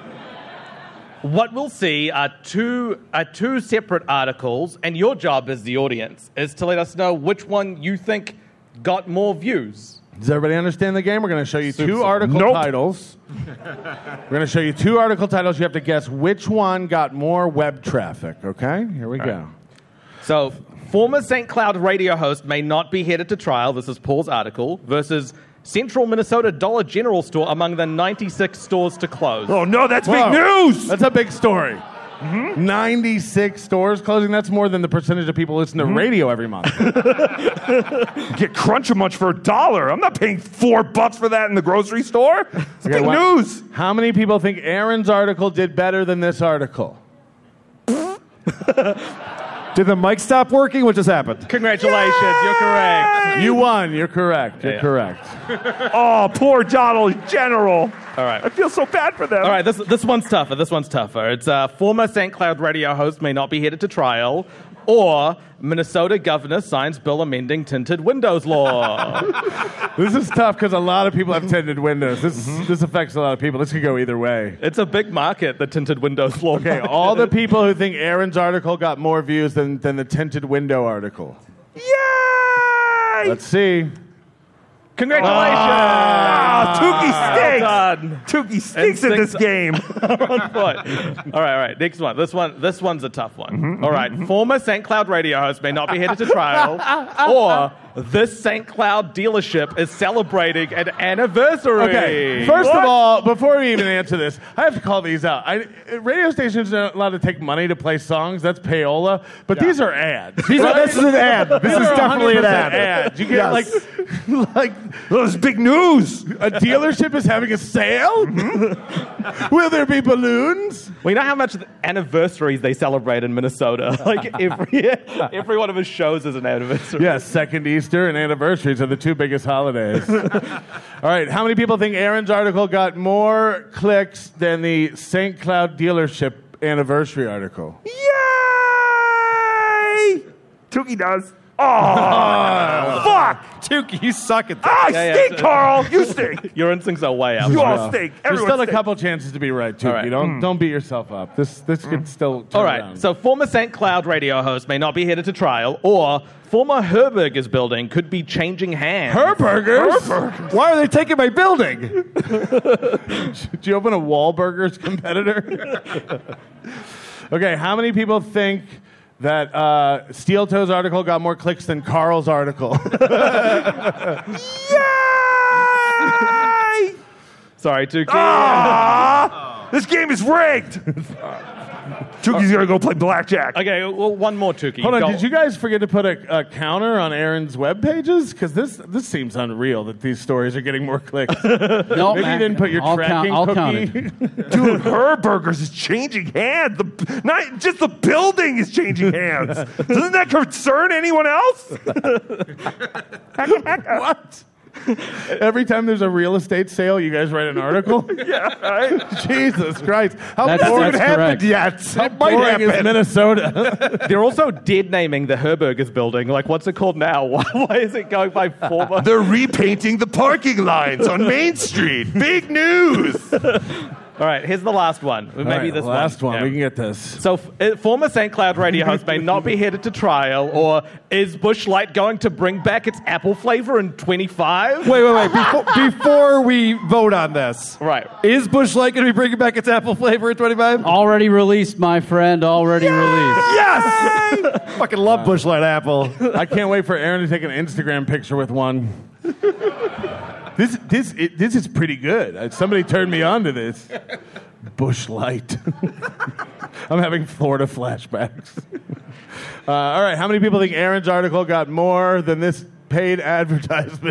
What we'll see are two, are two separate articles, and your job as the audience is to let us know which one you think got more views. Does everybody understand the game? We're going to show you two Super. article Nope. titles. We're going to show you two article titles. You have to guess which one got more web traffic, okay? Here we go. So, former Saint Cloud radio host may not be headed to trial, this is Paul's article, versus Central Minnesota Dollar General store among the ninety-six stores to close. Oh, no, that's Whoa. big news. That's a big story. ninety-six stores closing. That's more than the percentage of people listen to radio every month. Get Crunch a Munch for a dollar. I'm not paying four bucks for that in the grocery store. It's Okay, big what- news. How many people think Aaron's article did better than this article? Did the mic stop working? What just happened? Congratulations, you're correct. You won. You're correct. You're Yeah. correct. Oh, poor Donald General. All right. I feel so bad for them. All right, this this one's tougher. This one's tougher. It's uh, former Saint Cloud radio host may not be headed to trial, or Minnesota governor signs bill amending tinted windows law. This is tough because a lot of people have tinted windows. This this affects a lot of people. This could go either way. It's a big market, the tinted windows law. Okay, all the people who think Aaron's article got more views than, than the tinted window article. Yay! Let's see. Congratulations! Ah, Tukey stinks. Well done. Tukey stinks at this stinks- game. One point. All right, all right. Next one. This one. This one's a tough one. All right. Former Saint Cloud radio host may not be headed to trial, or this Saint Cloud dealership is celebrating an anniversary. Okay, first of all, before we even answer this, I have to call these out. I, radio stations are not allowed to take money to play songs. That's payola. But these are ads. These are, this is an ad. This These is are definitely an one hundred percent ad. ads. You get Yes. like, like Oh, this is big news. a dealership is having a sale. Will there be balloons? We know how much anniversaries they celebrate in Minnesota. Like every every one of his shows is an anniversary. Yes, second Easter and anniversaries are the two biggest holidays. All right, how many people think Aaron's article got more clicks than the Saint Cloud dealership anniversary article? Yay! Tukey does. Oh, fuck! Tukey, you suck at that. I Yeah, yeah, stink, so- Carl. You stink. Your instincts are way out. You all stink. There's Everyone still a stink. couple chances to be right, too. All right. You don't don't beat yourself up. This this could still turn All right, around. so former Saint Cloud radio host may not be headed to trial, or former Herberger's building could be changing hands. Herburgers? Why are they taking my building? Did you open a Wahlburgers competitor? Okay, how many people think that uh, Steel Toe's article got more clicks than Carl's article? Yay! Sorry, Tukey. Ah! This game is rigged. Tuki's gonna go play blackjack. Okay, well, one more Tuki. Hold on, Go. did you guys forget to put a, a counter on Aaron's web pages? Because this this seems unreal that these stories are getting more clicks. No, Maybe you didn't put your I'll tracking count, I'll cookie. count it. Dude, her burgers is changing hands. The, not just the building is changing hands. Doesn't that concern anyone else? What? Every time there's a real estate sale, you guys write an article? Yeah, right? Jesus Christ. How That's- boring, that's happened correct. yet. how It might boring is happen. Minnesota? They're also dead naming the Herberger's building. Like, what's it called now? Why, why is it going by former? They're repainting the parking lines on Main Street. Big news. All right, here's the last one. Maybe All right, this last one. Yeah. We can get this. So, f- uh, former Saint Cloud radio host may not be headed to trial, or is Busch Light going to bring back its apple flavor in twenty-five? Wait, wait, wait. Before, before we vote on this, Right. is Busch Light going to be bringing back its apple flavor in twenty-five? Already released, my friend. Already released. Yes! Fucking love Busch Light apple. I can't wait for Aaron to take an Instagram picture with one. This this it, this is pretty good. Uh, Somebody turned me on to this. Busch Light. I'm having Florida flashbacks. Uh, all right, how many people think Aaron's article got more than this paid advertisement?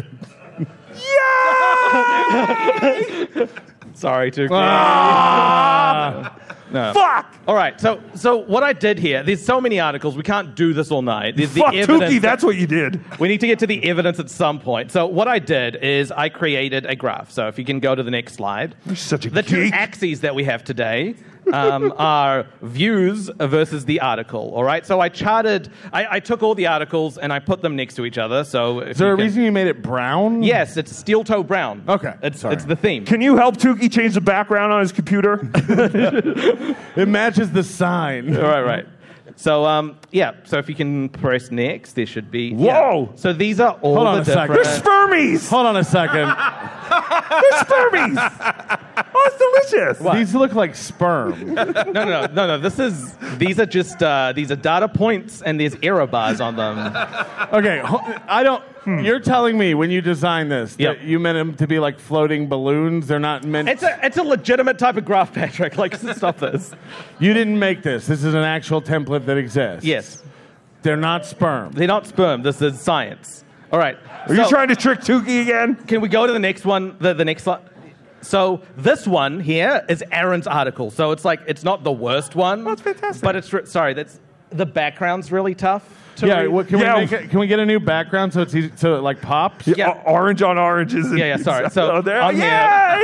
Sorry, Tuki. Ah. No. Fuck. All right, so so what I did here, there's so many articles, we can't do this all night. There's the Fuck evidence. Tuki, that's what you did. We need to get to the evidence at some point. So what I did is I created a graph. So if you can go to the next slide. You're such a The two geek. axes that we have today um, are views versus the article. All right. So I charted. I, I took all the articles and I put them next to each other. So if Is there you a can- reason you made it brown? Yes, it's steel toe brown. Okay, It's sorry. it's the theme. Can you help Tuki change the background on his computer? It matches the sign. right, right. So um, yeah. So if you can press next, there should be. yeah. Whoa. So these are all Hold on the a second. different. They're spermies. Hold on a second. They're spermies. Oh, it's delicious. These look like sperm. No, no, no, no, no. This is these are just uh, these are data points, and there's error bars on them. Okay, ho- I don't. You're telling me when you designed this that Yep. you meant them to be like floating balloons. They're not meant. It's a it's a legitimate type of graph, Patrick. Like, stop this. You didn't make this. This is an actual template that exists. Yes, They're not sperm. they're not sperm. This is science. All right. Are you trying to trick Tuki again? Can we go to the next one? The the next slide. So this one here is Aaron's article. So it's like it's not the worst one. That's fantastic. But it's re- sorry. That's the background's really tough. To Yeah, read. what, can Yeah. we make it, can we get a new background so it's easy, so it like pops? Yeah. O- orange on oranges. And Yeah, yeah, sorry. So, oh, there. on here- Yay!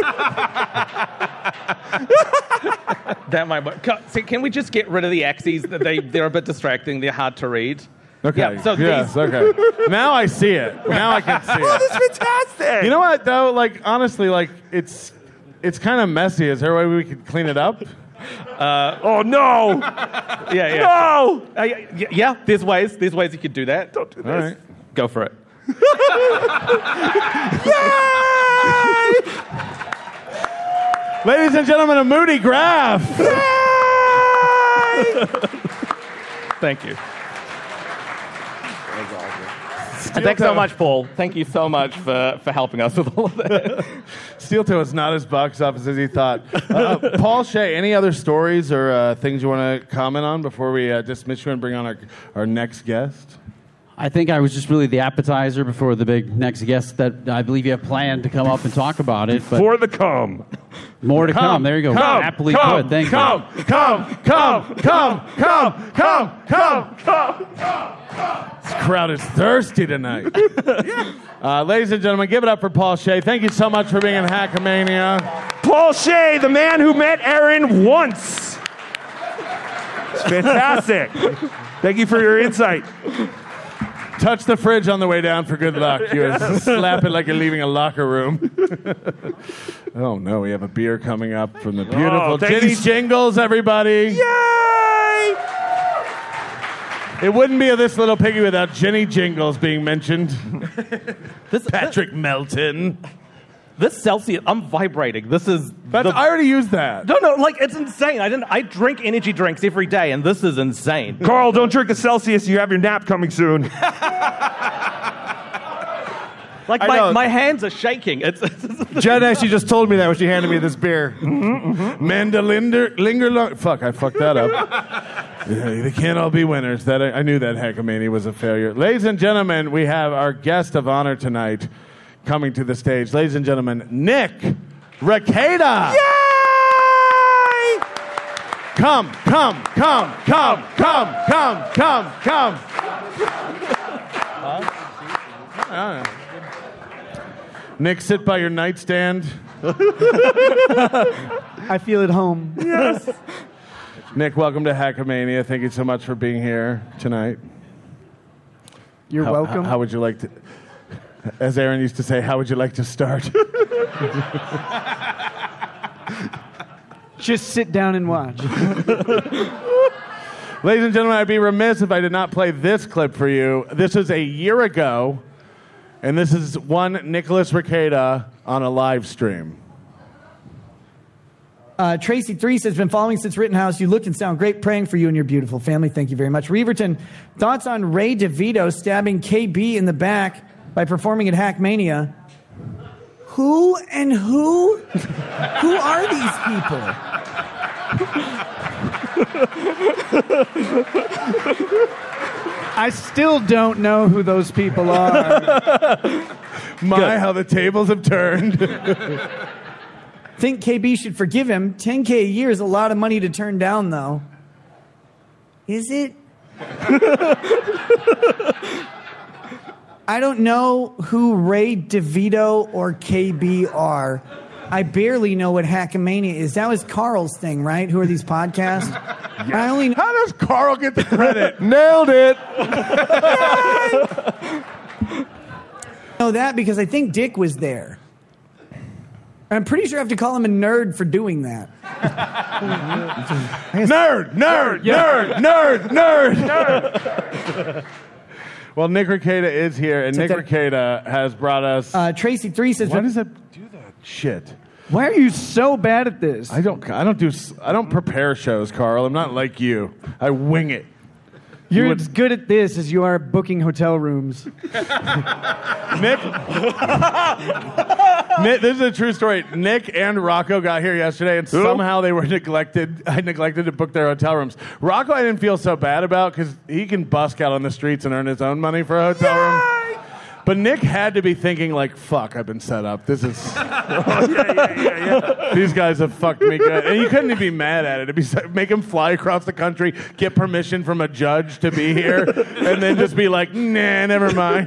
That might work. Ca- see, Can we just get rid of the axes? That they they're a bit distracting. They're hard to read. Okay. Yeah, so yes. these- Okay. Now I see it. Now I can see Oh, it. that's fantastic. You know what though? Like honestly, like it's it's kind of messy. Is there a way we could clean it up? Oh no! Yeah, yeah. No! Uh, yeah, yeah, there's ways. There's ways you could do that. Don't do this. All right. Go for it. Ladies and gentlemen, a moody graph. Thank you. And thanks so much, Paul. Thank you so much for, for helping us with all of that. Steel Toe is not as box office as he thought. Uh, Paul Shea, any other stories or uh, things you want to comment on before we uh, dismiss you and bring on our, our next guest? I think I was just really the appetizer before the big next guest that I believe you have planned to come up and talk about it. But For the cum. more to come. There you go. Come, Happily come, put. Thank come, you. come, come, come, come, come, come, come. This crowd is thirsty tonight. uh, ladies and gentlemen, give it up for Paul Shea. Thank you so much for being in Hackamania. Paul Shea, the man who met Aaron once. It's fantastic. Thank you for your insight. Touch the fridge on the way down for good luck. You slap it like you're leaving a locker room. Oh no, we have a beer coming up from the beautiful Oh, thank Ginny's you. Jingles, everybody. Yay! It wouldn't be a This Little Piggy without Jenny Jingles being mentioned. This, Patrick Melton. This Celsius, I'm vibrating. This is. That's, the- I already used that. no, no, like it's insane. I didn't. I drink energy drinks every day, and this is insane. Carl, don't drink the Celsius. You have your nap coming soon. Like I my, know. my hands are shaking. It's, Jen actually just told me that when she handed me this beer. Mandalinder, linger long. Fuck, I fucked that up. Yeah, they can't all be winners. That I, I knew that Heckamania was a failure. Ladies and gentlemen, we have our guest of honor tonight coming to the stage. Ladies and gentlemen, Nick Rekieta. Yay! Come, come, come, come, come, come, come, come. Huh? Nick, sit by your nightstand. I feel at home. Yes. Nick, welcome to Hackamania. Thank you so much for being here tonight. You're how, welcome. How, how would you like to, as Aaron used to say, how would you like to start? Just sit down and watch. Ladies and gentlemen, I'd be remiss if I did not play this clip for you. This is a year ago, and this is one Nicholas Rekieta on a live stream. Uh, Tracy three says, been following since Rittenhouse. You look and sound great. Praying for you and your beautiful family. Thank you very much. Reaverton, thoughts on Ray DeVito stabbing K B in the back by performing at Hackmania? Who and who? Who are these people? I still don't know who those people are. My, Good. how the tables have turned. Think K B should forgive him. ten K a year is a lot of money to turn down, though. Is it? I don't know who Ray DeVito or K B are. I barely know what Hackamania is. That was Carl's thing, right? Who are these podcasts? Yes. I only know- How does Carl get the credit? Nailed it. know that because I think Dick was there. I'm pretty sure I have to call him a nerd for doing that. Nerd, nerd, nerd, nerd, nerd, nerd. Well, Nick Rekieta is here, and Nick that- Rekieta has brought us. Uh, Tracy three says, Why does it do that shit? "Why are you so bad at this?" I don't. I don't do. s- I don't prepare shows, Carl. I'm not like you. I wing it. You're You would- as good at this as you are at booking hotel rooms. Nick, Nick, this is a true story. Nick and Rocco got here yesterday, and somehow they were neglected. I neglected to book their hotel rooms. Rocco, I didn't feel so bad about because he can busk out on the streets and earn his own money for a hotel room. But Nick had to be thinking like, "Fuck, I've been set up. This is Oh, yeah, yeah, yeah, yeah. these guys have fucked me good." And you couldn't even be mad at it. It'd be so- make him fly across the country, get permission from a judge to be here, and then just be like, "Nah, never mind."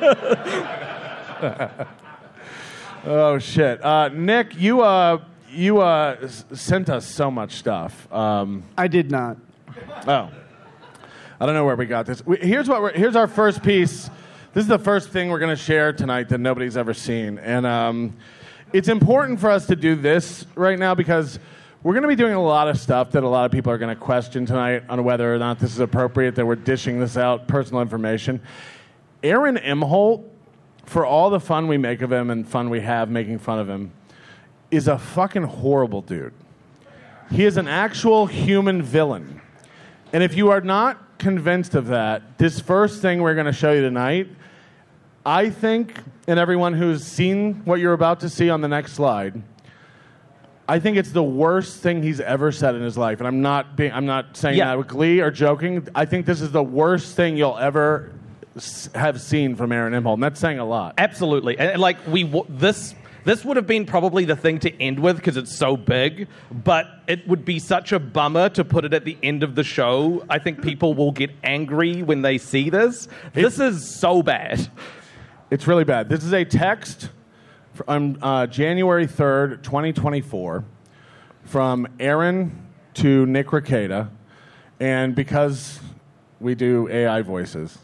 Oh shit, uh, Nick, you uh, you uh, s- sent us so much stuff. Um, I did not. oh, I don't know where we got this. We, here's what. We're, here's our first piece. This is the first thing we're going to share tonight that nobody's ever seen, and um, it's important for us to do this right now because we're going to be doing a lot of stuff that a lot of people are going to question tonight on whether or not this is appropriate. That we're dishing this out, personal information. Aaron Imholt, for all the fun we make of him and fun we have making fun of him, is a fucking horrible dude. He is an actual human villain. And if you are not convinced of that, this first thing we're going to show you tonight, I think, and everyone who's seen what you're about to see on the next slide, I think it's the worst thing he's ever said in his life. And I'm not being, I'm not saying Yeah. that with glee or joking. I think this is the worst thing you'll ever s- have seen from Aaron Imholt. And that's saying a lot. Absolutely, and, and, like we w- this this would have been probably the thing to end with because it's so big. But it would be such a bummer to put it at the end of the show. I think people will get angry when they see this. This is so bad. It's really bad. This is a text on uh, January third, twenty twenty-four, from Aaron to Nick Rekieta. And because we do A I voices.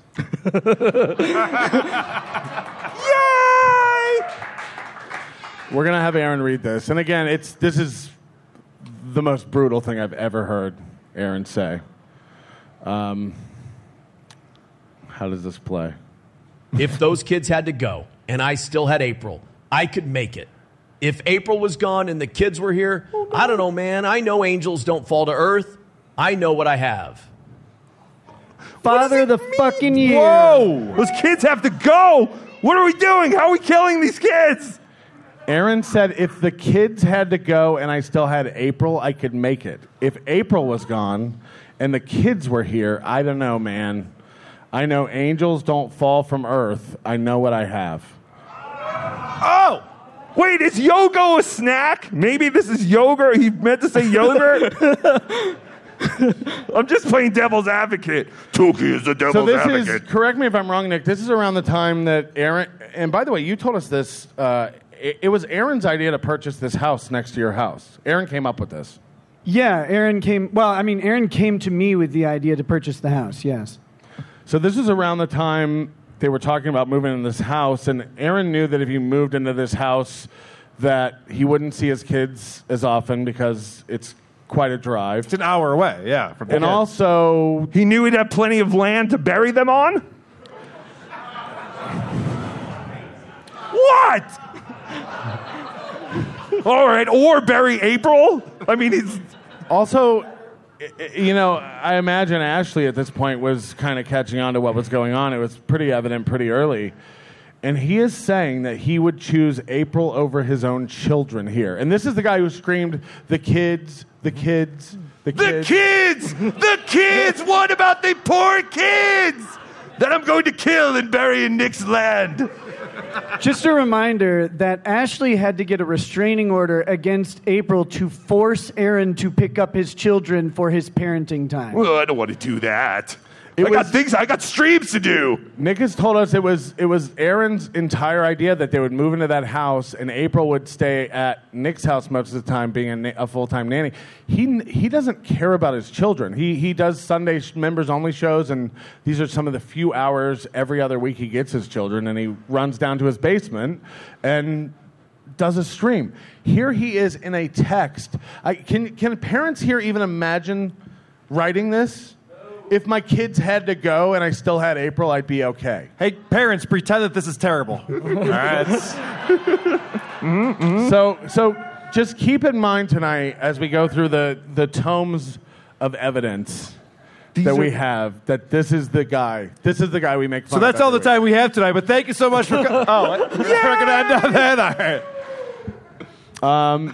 Yay! We're going to have Aaron read this. And again, it's this is the most brutal thing I've ever heard Aaron say. Um, how does this play? If those kids had to go and I still had April, I could make it. If April was gone and the kids were here, I don't know, man. I know angels don't fall to earth. I know what I have. Father of the fucking year. Whoa! Those kids have to go. What are we doing? How are we killing these kids? Aaron said if the kids had to go and I still had April, I could make it. If April was gone and the kids were here, I don't know, man. I know angels don't fall from earth. I know what I have. Oh! Wait, is yoga a snack? Maybe this is yogurt. He meant to say yogurt. I'm just playing devil's advocate. Tookie is the devil's So this advocate. is, correct me if I'm wrong, Nick, this is around the time that Aaron, and by the way, you told us this, uh, it, it was Aaron's idea to purchase this house next to your house. Aaron came up with this. Yeah, Aaron came, well, I mean, Aaron came to me with the idea to purchase the house, yes. So this is around the time they were talking about moving in this house, and Aaron knew that if he moved into this house that he wouldn't see his kids as often because it's quite a drive. It's an hour away, yeah. From And here. also, He knew he'd have plenty of land to bury them on? What? All right, or bury April? I mean, he's... also, i- i- you know, I imagine Ashley at this point was kind of catching on to what was going on. It was pretty evident pretty early. And he is saying that he would choose April over his own children here. And this is the guy who screamed, the kids, the kids, the The kids. kids! The kids! What about the poor kids that I'm going to kill and bury in Nick's land? Just a reminder that Ashley had to get a restraining order against April to force Aaron to pick up his children for his parenting time. Well, I don't want to do that. It I got was- things, I got streams to do. Nick has told us it was it was Aaron's entire idea that they would move into that house and April would stay at Nick's house most of the time, being a, na- a full-time nanny. He he doesn't care about his children. He he does Sunday sh- members only shows, and these are some of the few hours every other week he gets his children, and he runs down to his basement and does a stream. Here he is in a text. I, can can parents here even imagine writing this? If my kids had to go and I still had April, I'd be okay. Hey, parents, pretend that this is terrible. All right. Mm-hmm. So, so just keep in mind tonight as we go through the, the tomes of evidence that we have that this is the guy. This is the guy we make fun So of. that's all the every time we have tonight, but thank you so much for coming. Oh, we're going to end on that? All right. Um,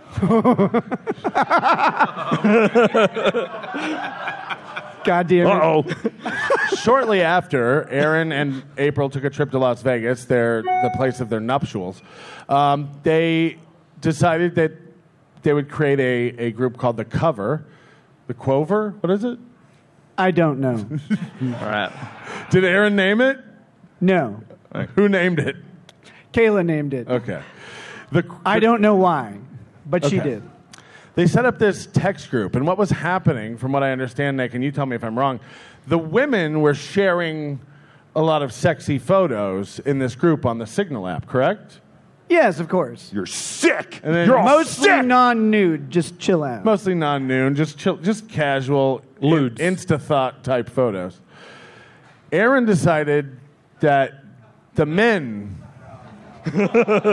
God damn it. Uh-oh. Shortly after, Aaron and April took a trip to Las Vegas, their the place of their nuptials. Um, they decided that they would create a, a group called the Cover, the Quover. What is it? I don't know. All right. Did Aaron name it? No. Who named it? Kayla named it. Okay. The, I don't know why, but she Okay. did. They set up this text group, and what was happening, from what I understand, Nick, and you tell me if I'm wrong, the women were sharing a lot of sexy photos in this group on the Signal app, correct? Yes, of course. You're sick. And then You're all Mostly sick. non-nude. Just chill out. Mostly non-noon, just chill, just casual, Lewds. insta-thought type photos. Aaron decided that the men... What?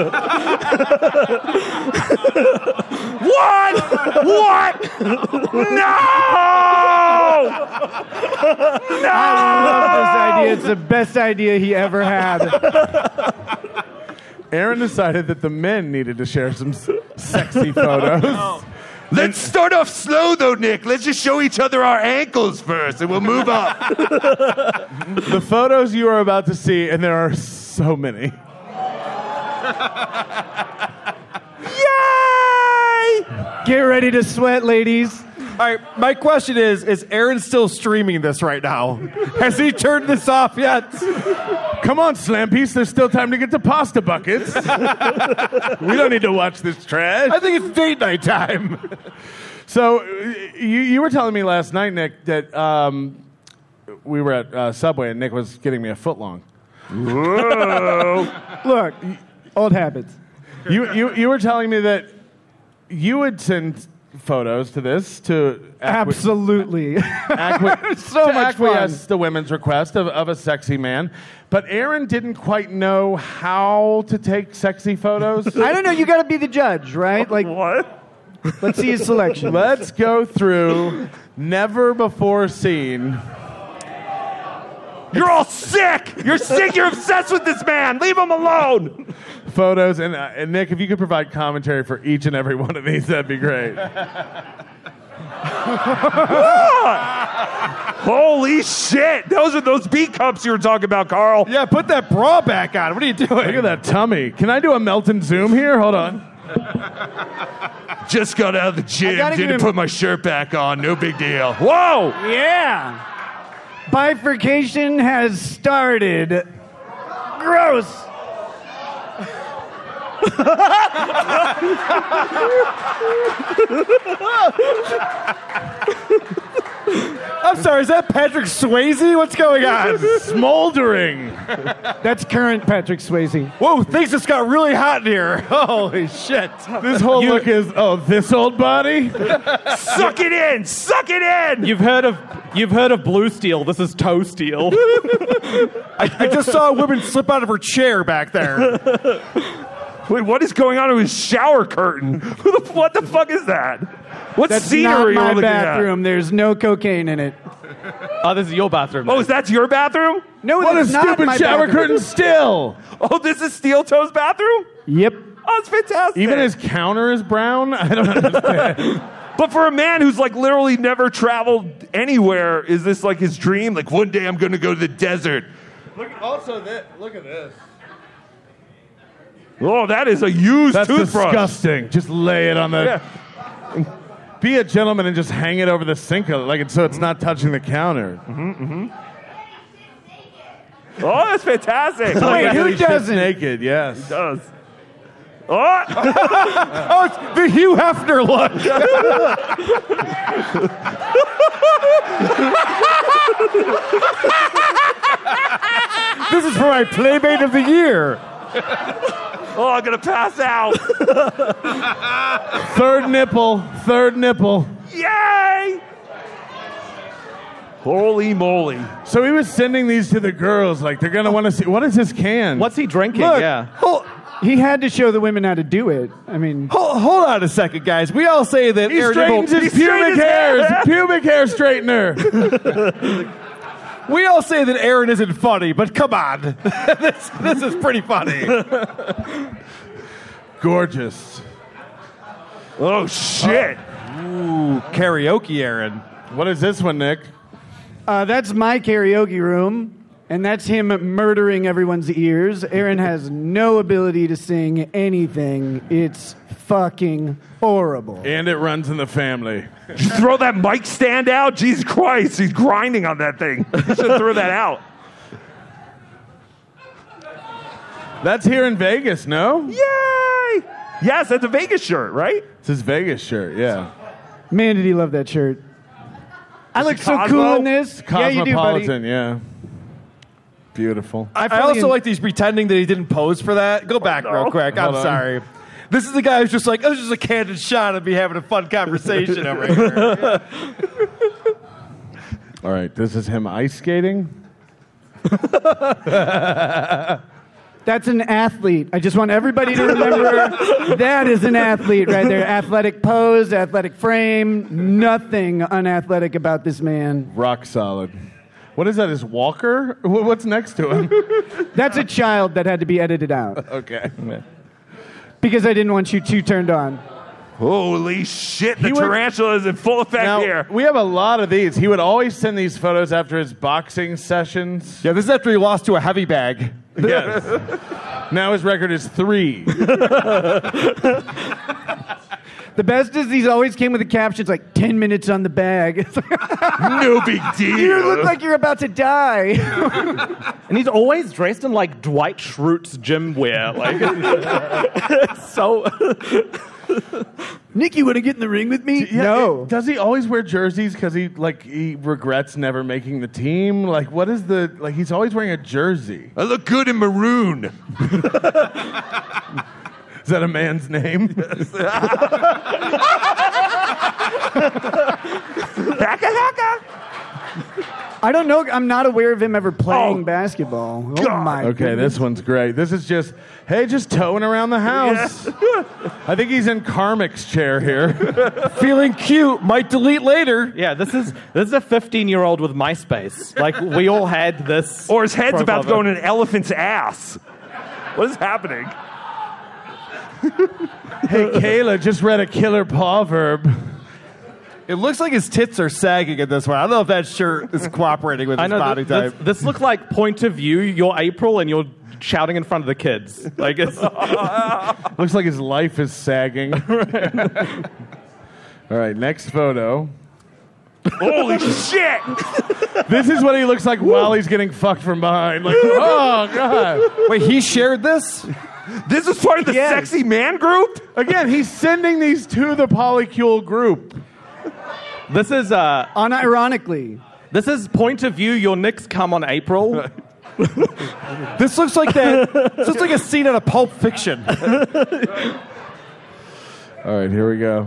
What? No! No! I love this idea. It's the best idea he ever had. Aaron decided that the men needed to share some s- sexy photos. Let's start off slow, though, Nick. Let's just show each other our ankles first, and we'll move up. The photos you are about to see, and there are so many. Yay! Get ready to sweat, ladies. All right, my question is, is Aaron still streaming this right now? Has he turned this off yet? Come on, Slam Piece. There's still time to get to pasta buckets. We don't need to watch this trash. I think it's date night time. So, uh, you, you were telling me last night, Nick, that um, we were at uh, Subway and Nick was getting me a footlong. Look, old habits. You, you, you were telling me that you would send photos to this to acqui- Absolutely. acqui- So to much acquiesce fun. the women's request of, of a sexy man. But Aaron didn't quite know how to take sexy photos. I don't know. You got to be the judge, right? Like, What? let's see his selection. Let's go through never before seen You're all sick. You're sick. You're obsessed with this man. Leave him alone. Photos and, uh, and Nick, if you could provide commentary for each and every one of these, that'd be great. Holy shit! Those are those B cups you were talking about, Carl. Yeah, put that bra back on. What are you doing? Look at that tummy. Can I do a Melton Zoom here? Hold on. Just got out of the gym. gotta give Didn't him- put my shirt back on. No big deal. Whoa! Yeah. Bifurcation has started. Gross. I'm sorry, is that Patrick Swayze? What's going on? Smoldering. That's current Patrick Swayze. Whoa, things just got really hot in here. Holy shit. This whole look is, oh, this old body? Suck it in! Suck it in! You've heard of you've heard of blue steel. This is toe steel. I, I just saw a woman slip out of her chair back there. Wait, what is going on with his shower curtain? Who the, what the fuck is that? What That's scenery not are you my looking bathroom. There's no cocaine in it. Oh, this is your bathroom. at? Oh, is that your bathroom? No, What a that's not stupid my shower bathroom. curtain still. Oh, this is Steel Toe's bathroom? Yep. Oh, it's fantastic. Even his counter is brown? I don't understand. But for a man who's like literally never traveled anywhere, is this like his dream? Like one day I'm going to go to the desert. Look, also, this, look at this. Oh, that is a used That's toothbrush. disgusting. Just lay it on the... Yeah. Be a gentleman and just hang it over the sink like it, so it's not touching the counter. Oh, that's fantastic. Wait, Like who he shits doesn't? Naked, yes. It does. Oh, Oh, it's the Hugh Hefner look. This is for my Playmate of the Year. oh, I'm going to pass out. Third nipple, third nipple. Yay! Holy moly. So he was sending these to the girls, like they're gonna want to see. What is his can? What's he drinking? Look, Yeah. hold, He had to show the women how to do it. I mean, hold, hold on a second, guys. We all say that He Aaron straightens Neville- his he straightens pubic his hair. hair. It's a pubic hair straightener. we all say that Aaron isn't funny, but come on, this, this is pretty funny. Gorgeous. Oh, shit. Ooh, karaoke, Aaron. What is this one, Nick? uh, that's my karaoke room, and that's him murdering everyone's ears. Aaron has no ability to sing anything. It's fucking horrible. And it runs in the family. Did you throw that mic stand out? Jesus Christ, he's grinding on that thing. You should throw that out. That's here in Vegas, no? Yay! Yes, that's a Vegas shirt, right? It's his Vegas shirt, yeah. Man, did he love that shirt. I look so Cosmo? cool in this. Yeah, you do, buddy. Cosmopolitan, yeah. Beautiful. I, I fully also en- like these pretending that he didn't pose for that. Go back real quick. I'm Hold on. sorry. This is the guy who's just like, oh, this is a candid shot of me having a fun conversation over here. All right, this is him ice skating. That's an athlete. I just want everybody to remember that is an athlete right there. Athletic pose, athletic frame, nothing unathletic about this man. Rock solid. What is that, his walker? Wh- What's next to him? That's a child that had to be edited out Okay. because I didn't want you too turned on. Holy shit, the He went- tarantula is in full effect Now, here. we have a lot of these. He would always send these photos after his boxing sessions. Yeah, this is after he lost to a heavy bag. Yes. Now his record is three. The best is he's always came with the captions like ten minutes on the bag. It's like, No big deal. you look like you're about to die. And he's always dressed in like Dwight Schrute's gym wear. Like, it's so. Nick, you want to get in the ring with me? Yeah, no. it- does he always wear jerseys because he like he regrets never making the team? Like, what is the like? He's always wearing a jersey. I look good in maroon. Is that a man's name? Haka haka. I don't know. I'm not aware of him ever playing Oh, basketball. Oh God. my Okay, goodness. this one's great. This is just, hey, just towing around the house. I think he's in Karmic's chair here. Feeling cute. Might delete later. Yeah, this is this is a fifteen-year-old with MySpace. Like, we all had this. Or his head's about to profile go in an elephant's ass. What is happening? Hey, Kayla, just read a killer proverb. It looks like his tits are sagging at this one. I don't know if that shirt is cooperating with I his know body th- type. this, this looked like point of view. You're April and you're shouting in front of the kids. Like it's Looks like his life is sagging. All right, next photo. Holy shit! This is what he looks like while he's getting fucked from behind. Like, oh, God. Wait, he shared this? This is part of the Yes. sexy man group? Again, he's sending these to the polycule group. this is uh Unironically. this is point of view. Your Knicks come on April. This looks like that. This looks like a scene out of Pulp Fiction. All right, here we go.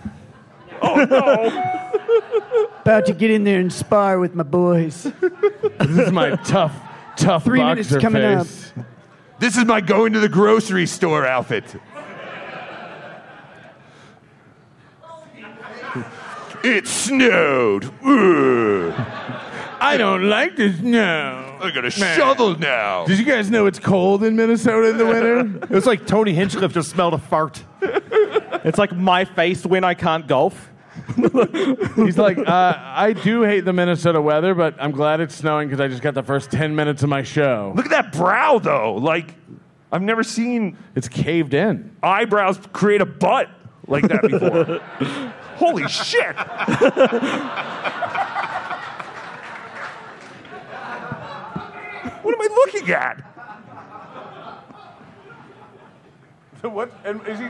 About to get in there and spar with my boys. This is my tough, tough Three boxer minutes coming up. face. This is my going to the grocery store outfit. It snowed. Ugh. I don't like this now. I got a shovel now. Did you guys know it's cold in Minnesota in the winter? It was like Tony Hinchcliffe just smelled a fart. It's like my face when I can't golf. He's like, uh, I do hate the Minnesota weather, but I'm glad it's snowing because I just got the first ten minutes of my show. Look at that brow, though. Like, I've never seen It's caved in. eyebrows create a butt like that before. Holy shit! What am I looking at? What? And is he?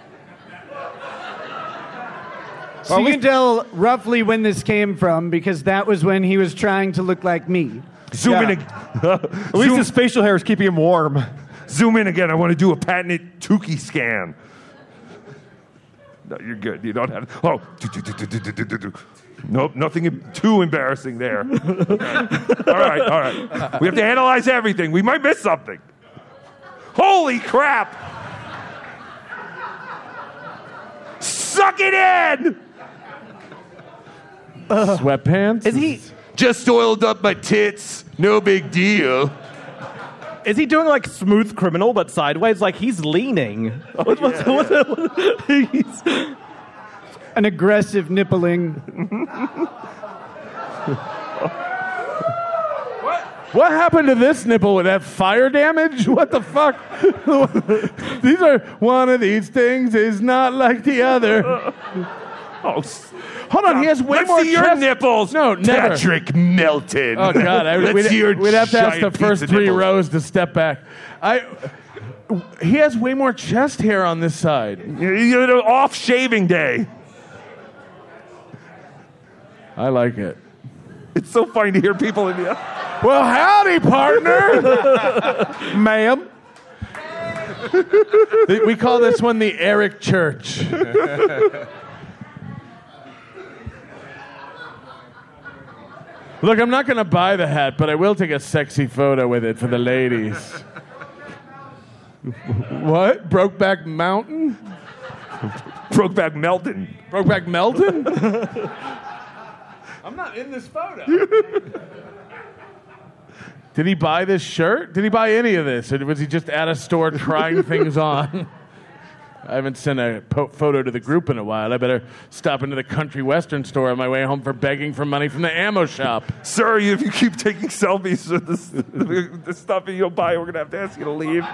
So you can tell roughly when this came from because that was when he was trying to look like me. Zoom in. Yeah. Ag- At least zoom, his facial hair is keeping him warm. zoom in again. I want to do a patented Tukey scan. No, you're good. You don't have. Oh, nope. Nothing too embarrassing there. All right, all right. We have to analyze everything. We might miss something. Holy crap! Suck it in. Sweatpants? Is he Just oiled up my tits. No big deal. is he doing like Smooth Criminal but sideways? Like he's leaning. What- what's- what's- what- he's- An aggressive nippling. What happened to this nipple? Would have fire damage? What the fuck? These are one of these things is not like the other. Oh, s- Hold on, he has way let's more see your chest- nipples. No, never. Patrick Melton. Oh God, I, Let's we'd, see your we'd have to ask the giant first pizza three nipples. rows to step back. I. He has way more chest hair on this side. You're an off shaving day. I like it. It's so funny to hear people in the. Well, howdy, partner. Ma'am. We call this one the Eric Church. Look, I'm not going to buy the hat, but I will take a sexy photo with it for the ladies. What? Brokeback Mountain? Brokeback Melton. Brokeback Melton? I'm not in this photo. Did he buy this shirt? Did he buy any of this? Or was he just at a store trying things on? I haven't sent a po- photo to the group in a while. I better stop into the country western store on my way home for begging for money from the ammo shop. Sir, if you keep taking selfies with this, the stuff that you don't buy, we're going to have to ask you to leave.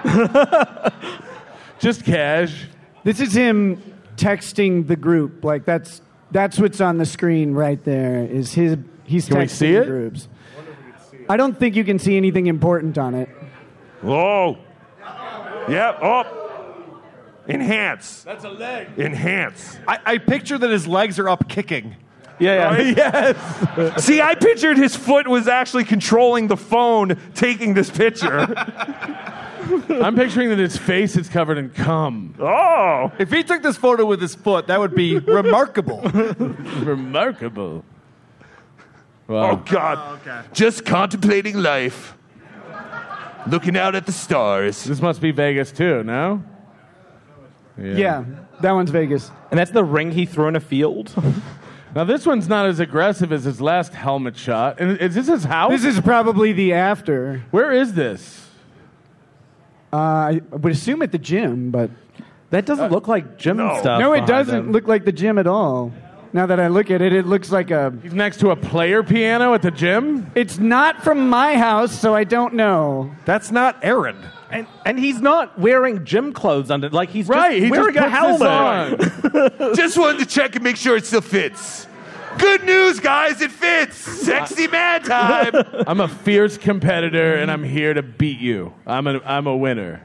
Just cash. This is him texting the group. Like that's that's what's on the screen right there. Is his he's Can we texting see the it? groups. I don't think you can see anything important on it. Whoa. Yep. Oh. Enhance. That's a leg. Enhance. I, I picture that his legs are up kicking. yeah, yeah. Yes. See, I pictured his foot was actually controlling the phone taking this picture. I'm picturing that his face is covered in cum. Oh. If he took this photo with his foot, that would be remarkable. Remarkable. Wow. Oh, God. Just contemplating life. Looking out at the stars. This must be Vegas too, no? Yeah, that one's Vegas. And that's the ring he threw in a field. Now this one's not as aggressive as his last helmet shot. And is this his house? This is probably the after. Where is this? Uh, I would assume at the gym, but That doesn't look like gym no. stuff. no, it behind doesn't him. look like the gym at all. Now that I look at it, it looks like a. He's next to a player piano at the gym? It's not from my house, so I don't know. That's not Aaron. And, and he's not wearing gym clothes under. Like he's Right, just he wearing just a puts this helmet. on. Just wanted to check and make sure it still fits. Good news, guys. It fits. Sexy man time. I'm a fierce competitor, and I'm here to beat you. I'm a, I'm a winner.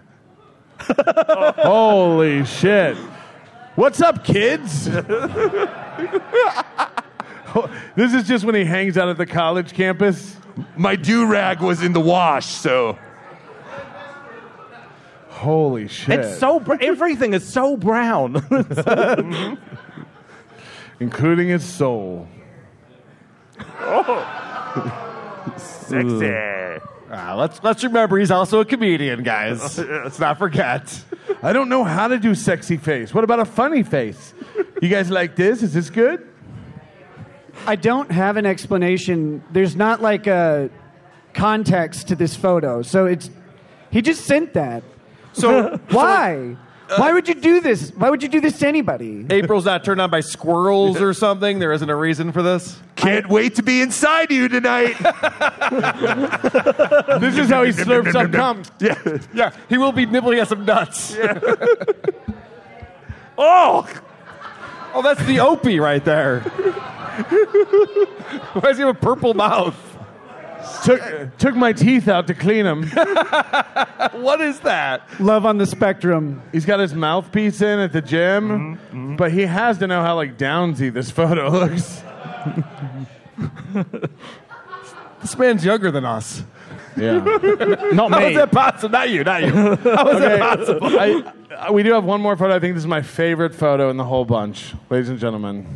Holy shit. What's up, kids? This is just when he hangs out at the college campus. My do-rag was in the wash, so... Holy shit. It's so br- everything is so brown. Including his soul. Sexy. Ah, let's let's remember he's also a comedian, guys. Let's not forget. I don't know how to do sexy face. What about a funny face? You guys like this? Is this good? I don't have an explanation. There's not like a context to this photo, so it's. He just sent that. So Why? Why would you do this? Why would you do this to anybody? April's not turned on by squirrels or something. There isn't a reason for this. Can't wait to be inside you tonight. This is how he slurps up cum. Yeah. Yeah, he will be nibbling at some nuts. Oh! Oh, that's the Opie right there. Why does he have a purple mouth? Took, took my teeth out to clean them. What is that? Love on the spectrum. He's got his mouthpiece in at the gym, Mm-hmm, mm-hmm. but he has to know how like downsy this photo looks. This man's younger than us. Yeah. Not How me. is that possible? Not you, not you. How is that possible? I, I, we do have one more photo. I think this is my favorite photo in the whole bunch. Ladies and gentlemen.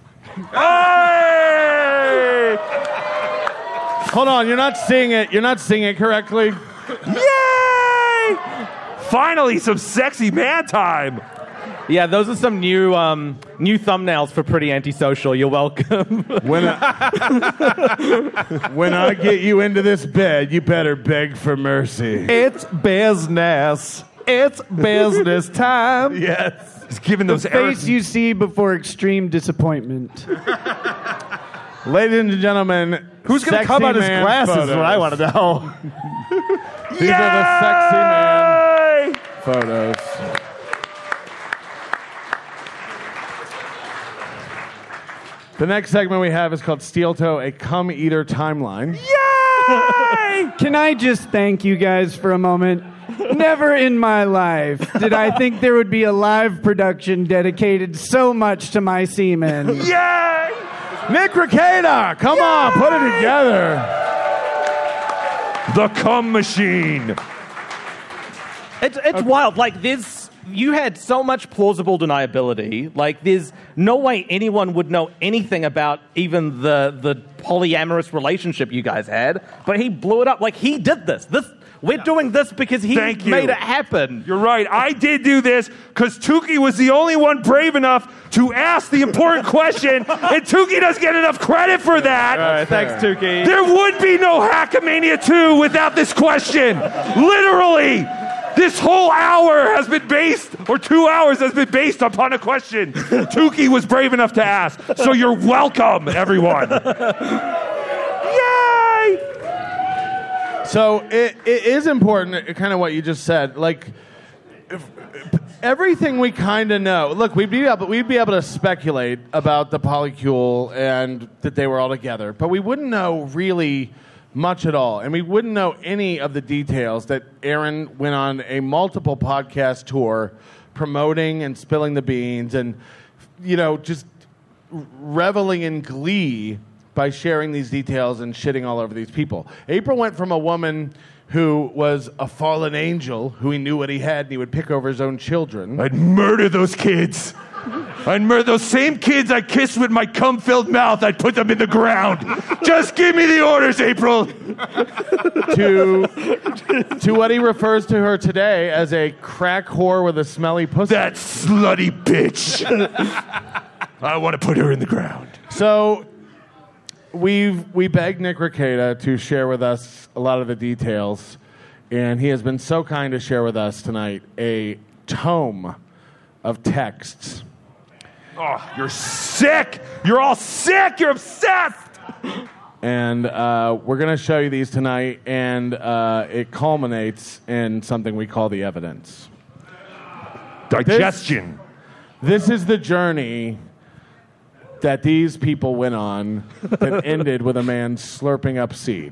Hey! Hold on, you're not seeing it. You're not seeing it correctly. Yay! Finally, some sexy man time. Yeah, those are some new um, new thumbnails for Pretty Antisocial. You're welcome. When I, when I get you into this bed, you better beg for mercy. It's business. It's business time. Yes. He's giving those The Eric- face you see before extreme disappointment. Ladies and gentlemen, Who's going to sexy come out his man glasses is photos. what I want to know. These are the sexy man photos. The next segment we have is called Steel Toe, a cum eater timeline. Can I just thank you guys for a moment? Never in my life did I think there would be a live production dedicated so much to my semen. Yay! Nick Recader, come on, put it together. The cum machine. It's it's wild. Like there's you had so much plausible deniability. Like there's no way anyone would know anything about even the the polyamorous relationship you guys had. But he blew it up. Like he did this. This we're doing this because he Thank you. made it happen. You're right. I did do this because Tukey was the only one brave enough to ask the important question, and Tukey doesn't get enough credit for that. All right, thanks, Tukey. There would be no Hackamania two without this question. Literally. This whole hour has been based, or two hours has been based upon a question Tukey was brave enough to ask. So you're welcome, everyone. Yay! So it, it is important, kind of what you just said. Like, if, everything we kind of know. Look, we'd be able, we'd be able to speculate about the polycule and that they were all together, but we wouldn't know really much at all, and we wouldn't know any of the details that Aaron went on a multiple podcast tour promoting and spilling the beans and, you know, just reveling in glee by sharing these details and shitting all over these people. April went from a woman who was a fallen angel, who he knew what he had and he would pick over his own children. I'd murder those kids. I'd murder those same kids I kissed with my cum-filled mouth. I'd put them in the ground. Just give me the orders, April. to to what he refers to her today as a crack whore with a smelly pussy. That slutty bitch. I want to put her in the ground. So we've we begged Nick Rekieta to share with us a lot of the details, and he has been so kind to share with us tonight a tome of texts. Oh, you're sick. You're all sick. You're obsessed. And uh, we're going to show you these tonight, and uh, it culminates in something we call the evidence. Digestion. This, this is the journey that these people went on that ended with a man slurping up seed.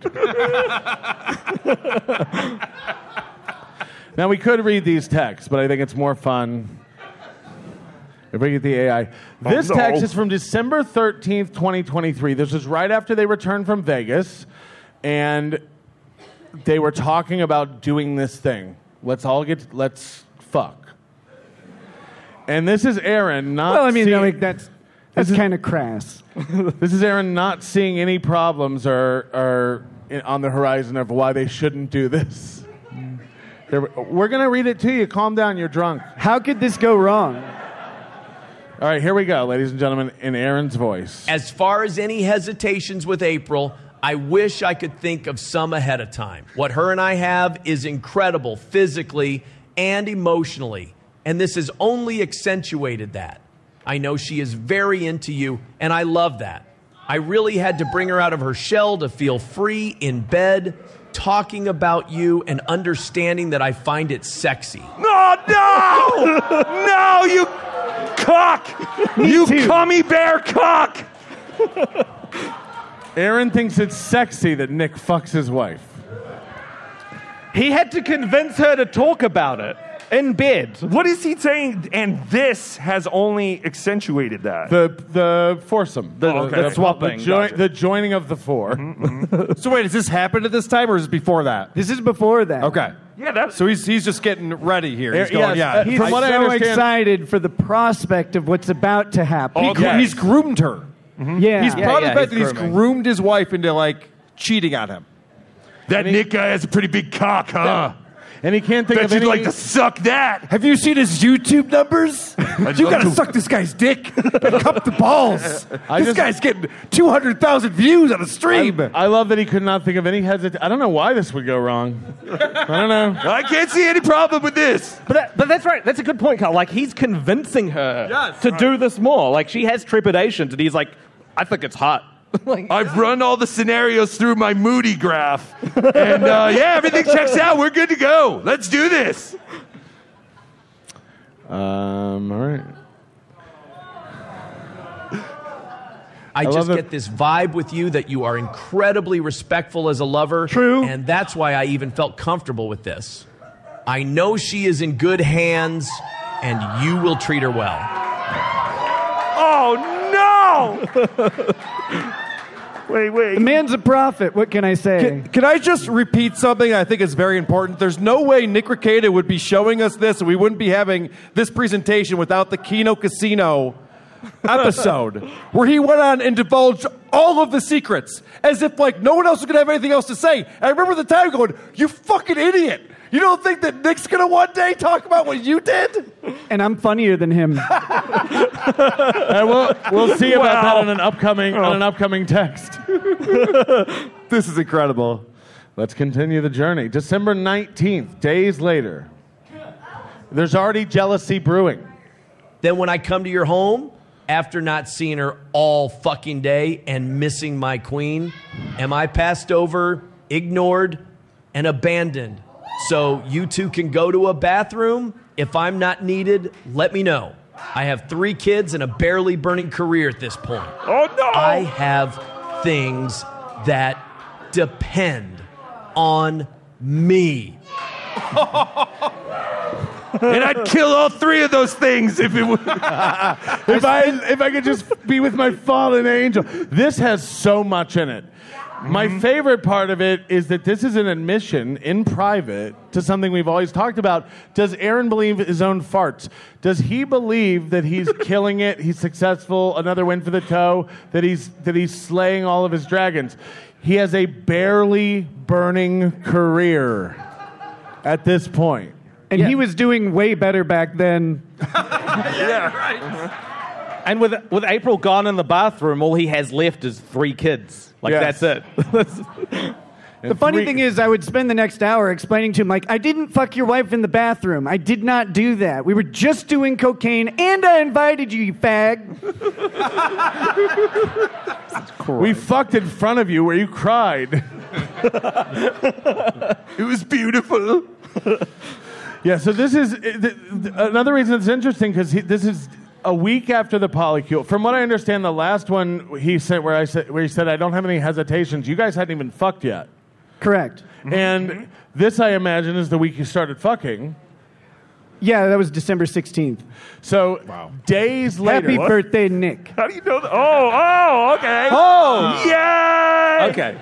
Now, we could read these texts, but I think it's more fun if we get the A I. This Oh, no. text is from December thirteenth, twenty twenty-three. This was right after they returned from Vegas, and they were talking about doing this thing. Let's all get, let's fuck. And this is Aaron not Well, I mean, seeing, like, that's that's kind of crass. this is Aaron not seeing any problems or, or in, on the horizon of why they shouldn't do this. Here, we're going to read it to you. Calm down. You're drunk. How could this go wrong? All right, here we go, ladies and gentlemen, in Aaron's voice. As far as any hesitations with April, I wish I could think of some ahead of time. What her and I have is incredible physically and emotionally, and this has only accentuated that. I know she is very into you, and I love that. I really had to bring her out of her shell to feel free in bed, talking about you and understanding that I find it sexy. Oh, no! No, you cock! You too. cummy bear cock! Aaron thinks it's sexy that Nick fucks his wife. He had to convince her to talk about it in bed. What is he saying? And this has only accentuated that. The the foursome. The- Oh, okay. the swapping. The, joi- Gotcha. the joining of the four. So wait, does this happen at this time or is it before that? This is before that. Okay. yeah, that's So he's he's just getting ready here. He's Uh, going, yes, yeah. uh, He's From what I so understand- excited for the prospect of what's about to happen. He gr- Okay. He's groomed her. Yeah. He's Yeah, proud yeah, of the fact he's that he's grooming. groomed his wife into like cheating on him. That Nick guy has a pretty big cock, huh? And he can't think Bet of you'd any... like to suck that. Have you seen his YouTube numbers? I'd You love gotta to- suck this guy's dick and cup the balls. I this just- guy's getting two hundred thousand views on a stream. I, I love that he could not think of any hesitation. I don't know why this would go wrong. I don't know. I can't see any problem with this. But that, but that's right. That's a good point, Carl. Like, he's convincing her Yes, to right. do this more. Like, she has trepidations, and he's like, I think it's hot. like, I've run all the scenarios through my Moody graph. And uh, yeah, everything checks out. We're good to go. Let's do this. Um, all right. I, love just it. get this vibe with you that you are incredibly respectful as a lover. True. And that's why I even felt comfortable with this. I know she is in good hands, and you will treat her well. Oh no! wait, wait. The man's a prophet. What can I say? Can, can I just repeat something I think is very important? There's no way Nick Rekieta would be showing us this and we wouldn't be having this presentation without the Keno Casino episode where he went on and divulged all of the secrets as if like no one else was going to have anything else to say. And I remember the time going, you fucking idiot. You don't think that Nick's going to one day talk about what you did? And I'm funnier than him. Uh, we'll, we'll see about that on an upcoming on an upcoming text. This is incredible. Let's continue the journey. December nineteenth, days later. There's already jealousy brewing. Then when I come to your home, after not seeing her all fucking day and missing my queen, am I passed over, ignored, and abandoned? So you two can go to a bathroom. If I'm not needed, let me know. I have three kids and a barely burning career at this point. Oh no! I have things that depend on me. And I'd kill all three of those things if it would. if I if I could just be with my fallen angel. This has so much in it. My favorite part of it is that this is an admission in private to something we've always talked about. Does Aaron believe his own farts? Does he believe that he's killing it, he's successful, another win for the toe, that he's that he's slaying all of his dragons? He has a barely burning career at this point. And he was doing way better back then. Yeah, right. And with with April gone in the bathroom, all he has left is three kids. Like, Yes. that's it. The funny thing is, I would spend the next hour explaining to him, like, I didn't fuck your wife in the bathroom. I did not do that. We were just doing cocaine, and I invited you, you fag. We fucked in front of you where you cried. It was beautiful. Yeah, so this is th- th- another reason it's interesting, because this is a week after the polycule. From what I understand, the last one he said where I said where he said I don't have any hesitations. You guys hadn't even fucked yet. Correct. And this, I imagine, is the week you started fucking. Yeah, that was December sixteenth. So days later. Happy birthday, Nick. How do you know that? Oh, oh, okay. Oh, Yay! Okay.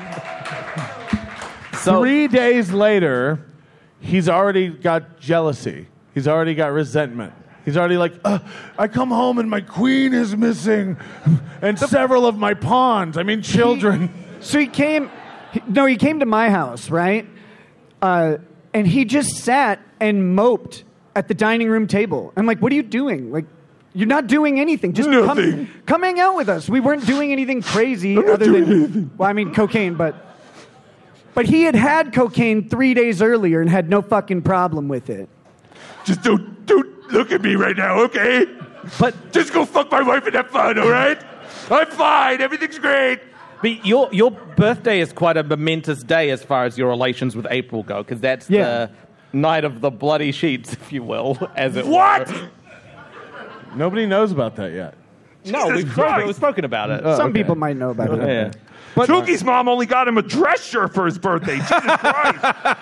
So Three days later, he's already got jealousy. He's already got resentment. He's already like, uh, I come home and my queen is missing, and several of my pawns. I mean, children. He, so he came, he, no, he came to my house, right? Uh, and he just sat and moped at the dining room table. I'm like, what are you doing? Like, you're not doing anything. Just Nothing. come, come hang out with us. We weren't doing anything crazy other than, anything. well, I mean, cocaine, but. But he had had cocaine three days earlier and had no fucking problem with it. Just don't, don't look at me right now, okay? But just go fuck my wife and have fun, all right? I'm fine. Everything's great. But your your birthday is quite a momentous day as far as your relations with April go, because that's Yeah. the night of the bloody sheets, if you will, as it What? were. Nobody knows about that yet. No, we've spoken, we've spoken about it. Some people might know about it. Yeah. But Chuki's mom only got him a dress shirt for his birthday. Jesus Christ.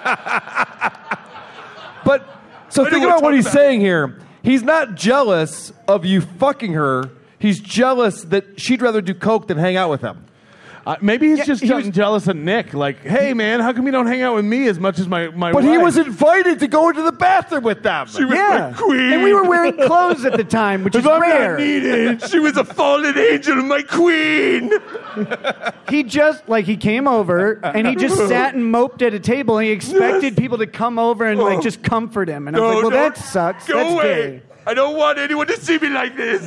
But so I think know about what what we're he's talking saying here. He's not jealous of you fucking her. He's jealous that she'd rather do coke than hang out with him. Uh, maybe he's Yeah, just he getting was- jealous of Nick. Like, hey, man, how come you don't hang out with me as much as my, my But wife? he was invited to go into the bathroom with them. She was Yeah. my queen. And we were wearing clothes at the time, which is If I'm rare. not needed, she was a fallen angel, my queen. He just, like, he came over and he just sat and moped at a table and he expected people to come over and, like, just comfort him. And I was No, like, well, no. that sucks. Go That's away. gay. I don't want anyone to see me like this.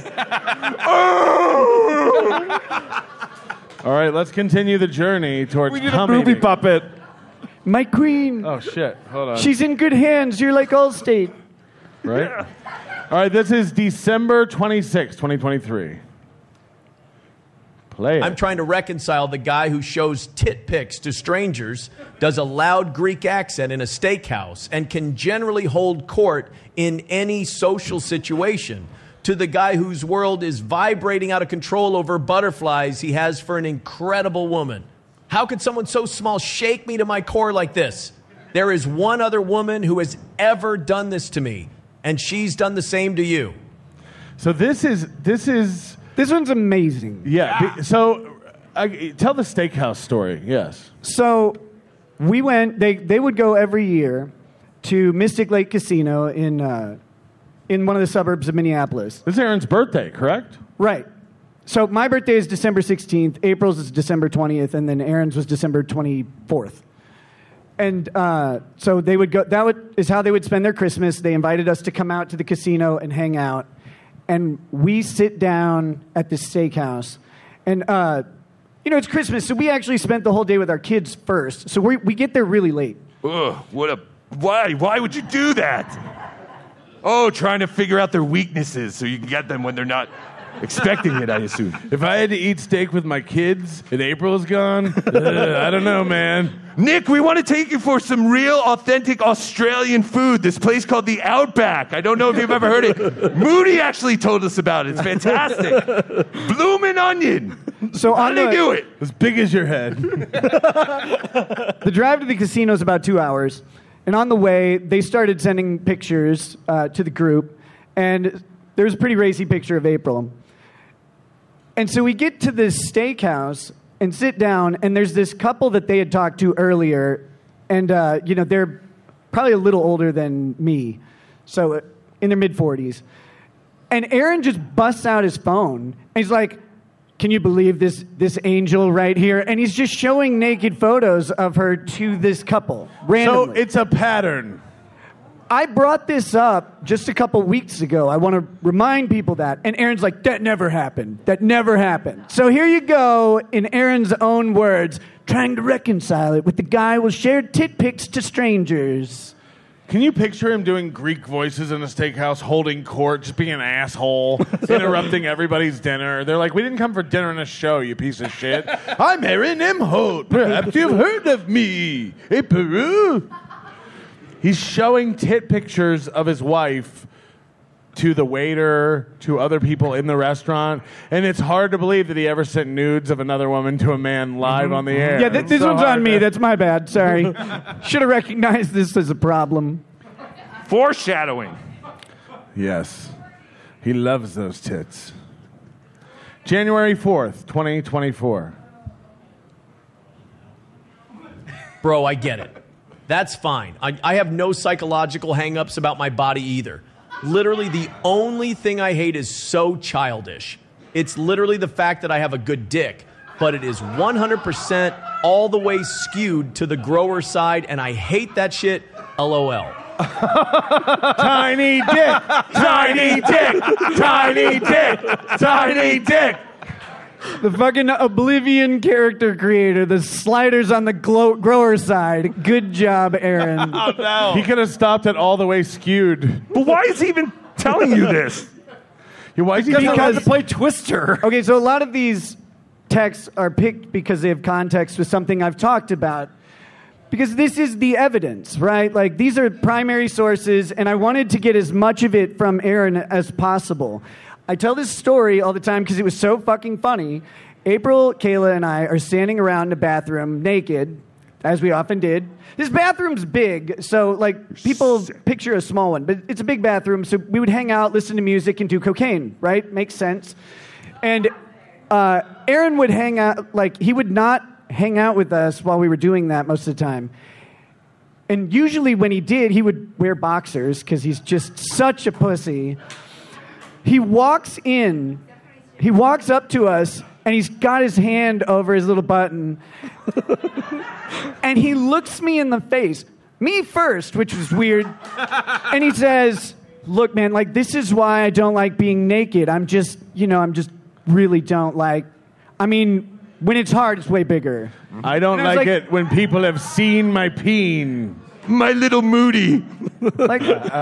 Oh! All right, let's continue the journey towards We need a cum movie eating. puppet. My queen. Oh, shit. Hold on. She's in good hands. You're like Allstate. Right? All right, this is December twenty-sixth, twenty twenty-three. Play it. I'm trying to reconcile the guy who shows tit pics to strangers, does a loud Greek accent in a steakhouse, and can generally hold court in any social situation, to the guy whose world is vibrating out of control over butterflies he has for an incredible woman. How could someone so small shake me to my core like this? There is one other woman who has ever done this to me, and she's done the same to you. So this is this is This one's amazing. yeah. be- So I, tell the steakhouse story. Yes. So we went, they, they would go every year to Mystic Lake Casino in, uh, in one of the suburbs of Minneapolis. This is Aaron's birthday, correct? Right. So my birthday is December sixteenth, April's is December twentieth, and then Aaron's was December twenty-fourth. And uh, so they would go, that would, is how they would spend their Christmas. They invited us to come out to the casino and hang out. And we sit down at the steakhouse. And, uh, you know, it's Christmas, so we actually spent the whole day with our kids first. So we, we get there really late. Ugh, what a... Why? Why would you do that? Oh, trying to figure out their weaknesses so you can get them when they're not expecting it, I assume. If I had to eat steak with my kids and April's gone, uh, I don't know, man. Nick, we want to take you for some real, authentic Australian food. This place called the Outback. I don't know if you've ever heard it. Moody actually told us about it. It's fantastic. Bloomin' onion. So How on do they the, do it? As big as your head. the drive to the casino is about two hours. And on the way, they started sending pictures uh, to the group, and there was a pretty racy picture of April. And so we get to this steakhouse and sit down, and there's this couple that they had talked to earlier, and uh, you know they're probably a little older than me, so in their mid forties. And Aaron just busts out his phone, and he's like, "Can you believe this this angel right here?" And he's just showing naked photos of her to this couple randomly. So it's a pattern. I brought this up just a couple weeks ago. I want to remind people that. And Aaron's like, that never happened. That never happened. So here you go, in Aaron's own words, trying to reconcile it with the guy who shared tit pics to strangers. Can you picture him doing Greek voices in a steakhouse, holding court, just being an asshole, interrupting everybody's dinner? They're like, we didn't come for dinner and a show, you piece of shit. I'm Aaron M. Holt. Perhaps you've heard of me. Hey, Peru. He's showing tit pictures of his wife to the waiter, to other people in the restaurant, and it's hard to believe that he ever sent nudes of another woman to a man live on the air. Yeah, th- It's this so one's hard on me. to- That's my bad. Sorry. Should have recognized this as a problem. Foreshadowing. Yes. He loves those tits. January fourth, twenty twenty-four. Bro, I get it. That's fine. I, I have no psychological hang-ups about my body either. Literally, the only thing I hate is so childish. It's literally the fact that I have a good dick, but it is one hundred percent all the way skewed to the grower side, and I hate that shit. LOL. Tiny dick, tiny dick, tiny dick, tiny dick. The fucking Oblivion character creator, the sliders on the glow- grower side. Good job, Aaron. Oh, no. He could have stopped it all the way skewed. But why is he even telling you this? Yeah, why is he Because being he has to play Twister. Okay, so a lot of these texts are picked because they have context with something I've talked about. Because this is the evidence, right? Like, these are primary sources, and I wanted to get as much of it from Aaron as possible. I tell this story all the time because it was so fucking funny. April, Kayla, and I are standing around a bathroom naked, as we often did. This bathroom's big, so, like, people picture a small one, but it's a big bathroom, so we would hang out, listen to music, and do cocaine, right? Makes sense. And uh, Aaron would hang out, like, he would not hang out with us while we were doing that most of the time. And usually when he did, he would wear boxers because he's just such a pussy. He walks in, he walks up to us, and he's got his hand over his little button. And he looks me in the face, me first, which was weird. And he says, look, man, like, this is why I don't like being naked. I'm just, you know, I'm just really don't like, I mean, when it's hard, it's way bigger. I don't And I was like, like- it when people have seen my peen. My little Moody. Like,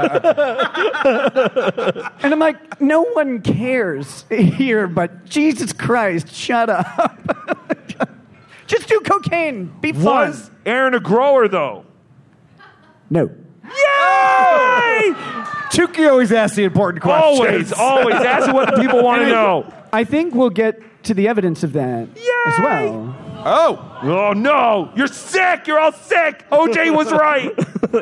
and I'm like, no one cares here, but Jesus Christ, shut up. Just do cocaine. Be fun. Was Aaron a grower, though? No. Yay! Chucky always asks the important questions. Always, always. That's what the people want to know. I think we'll get to the evidence of that as well. Oh. Oh, no. You're sick. You're all sick. O J was right.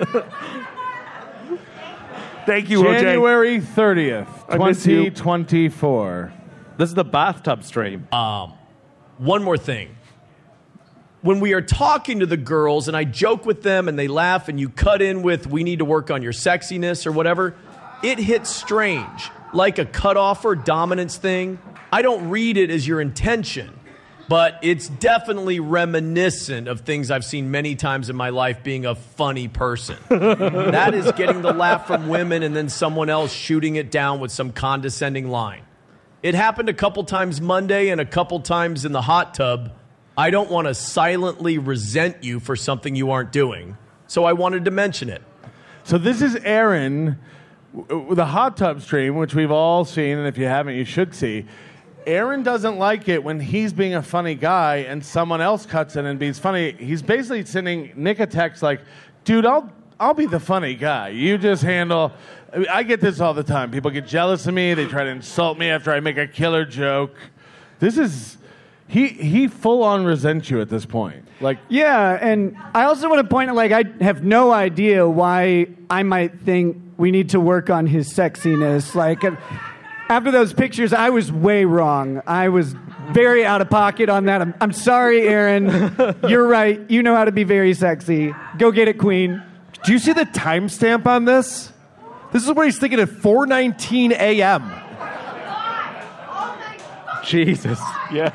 Thank you, O J. January thirtieth, I miss you. twenty twenty-four. This is the bathtub stream. Um, one more thing. When we are talking to the girls and I joke with them and they laugh and you cut in with, we need to work on your sexiness or whatever, it hits strange. Like a cutoff or dominance thing. I don't read it as your intention, but it's definitely reminiscent of things I've seen many times in my life being a funny person. That is getting the laugh from women and then someone else shooting it down with some condescending line. It happened a couple times Monday and a couple times in the hot tub. I don't want to silently resent you for something you aren't doing, so I wanted to mention it. So this is Aaron, w- with the hot tub stream, which we've all seen, and if you haven't, you should see. Aaron doesn't like it when he's being a funny guy and someone else cuts in and being funny. He's basically sending Nick a text like, dude, I'll I'll be the funny guy. You just handle... I mean, I get this all the time. People get jealous of me. They try to insult me after I make a killer joke. This is... he he full on resents you at this point. Like, Yeah, and I also want to point out, like, I have no idea why I might think we need to work on his sexiness. Like, uh, after those pictures, I was way wrong. I was very out of pocket on that. I'm, I'm sorry, Aaron. You're right. You know how to be very sexy. Go get it, Queen. Do you see the timestamp on this? This is what he's thinking at four nineteen a.m. Jesus. Yeah.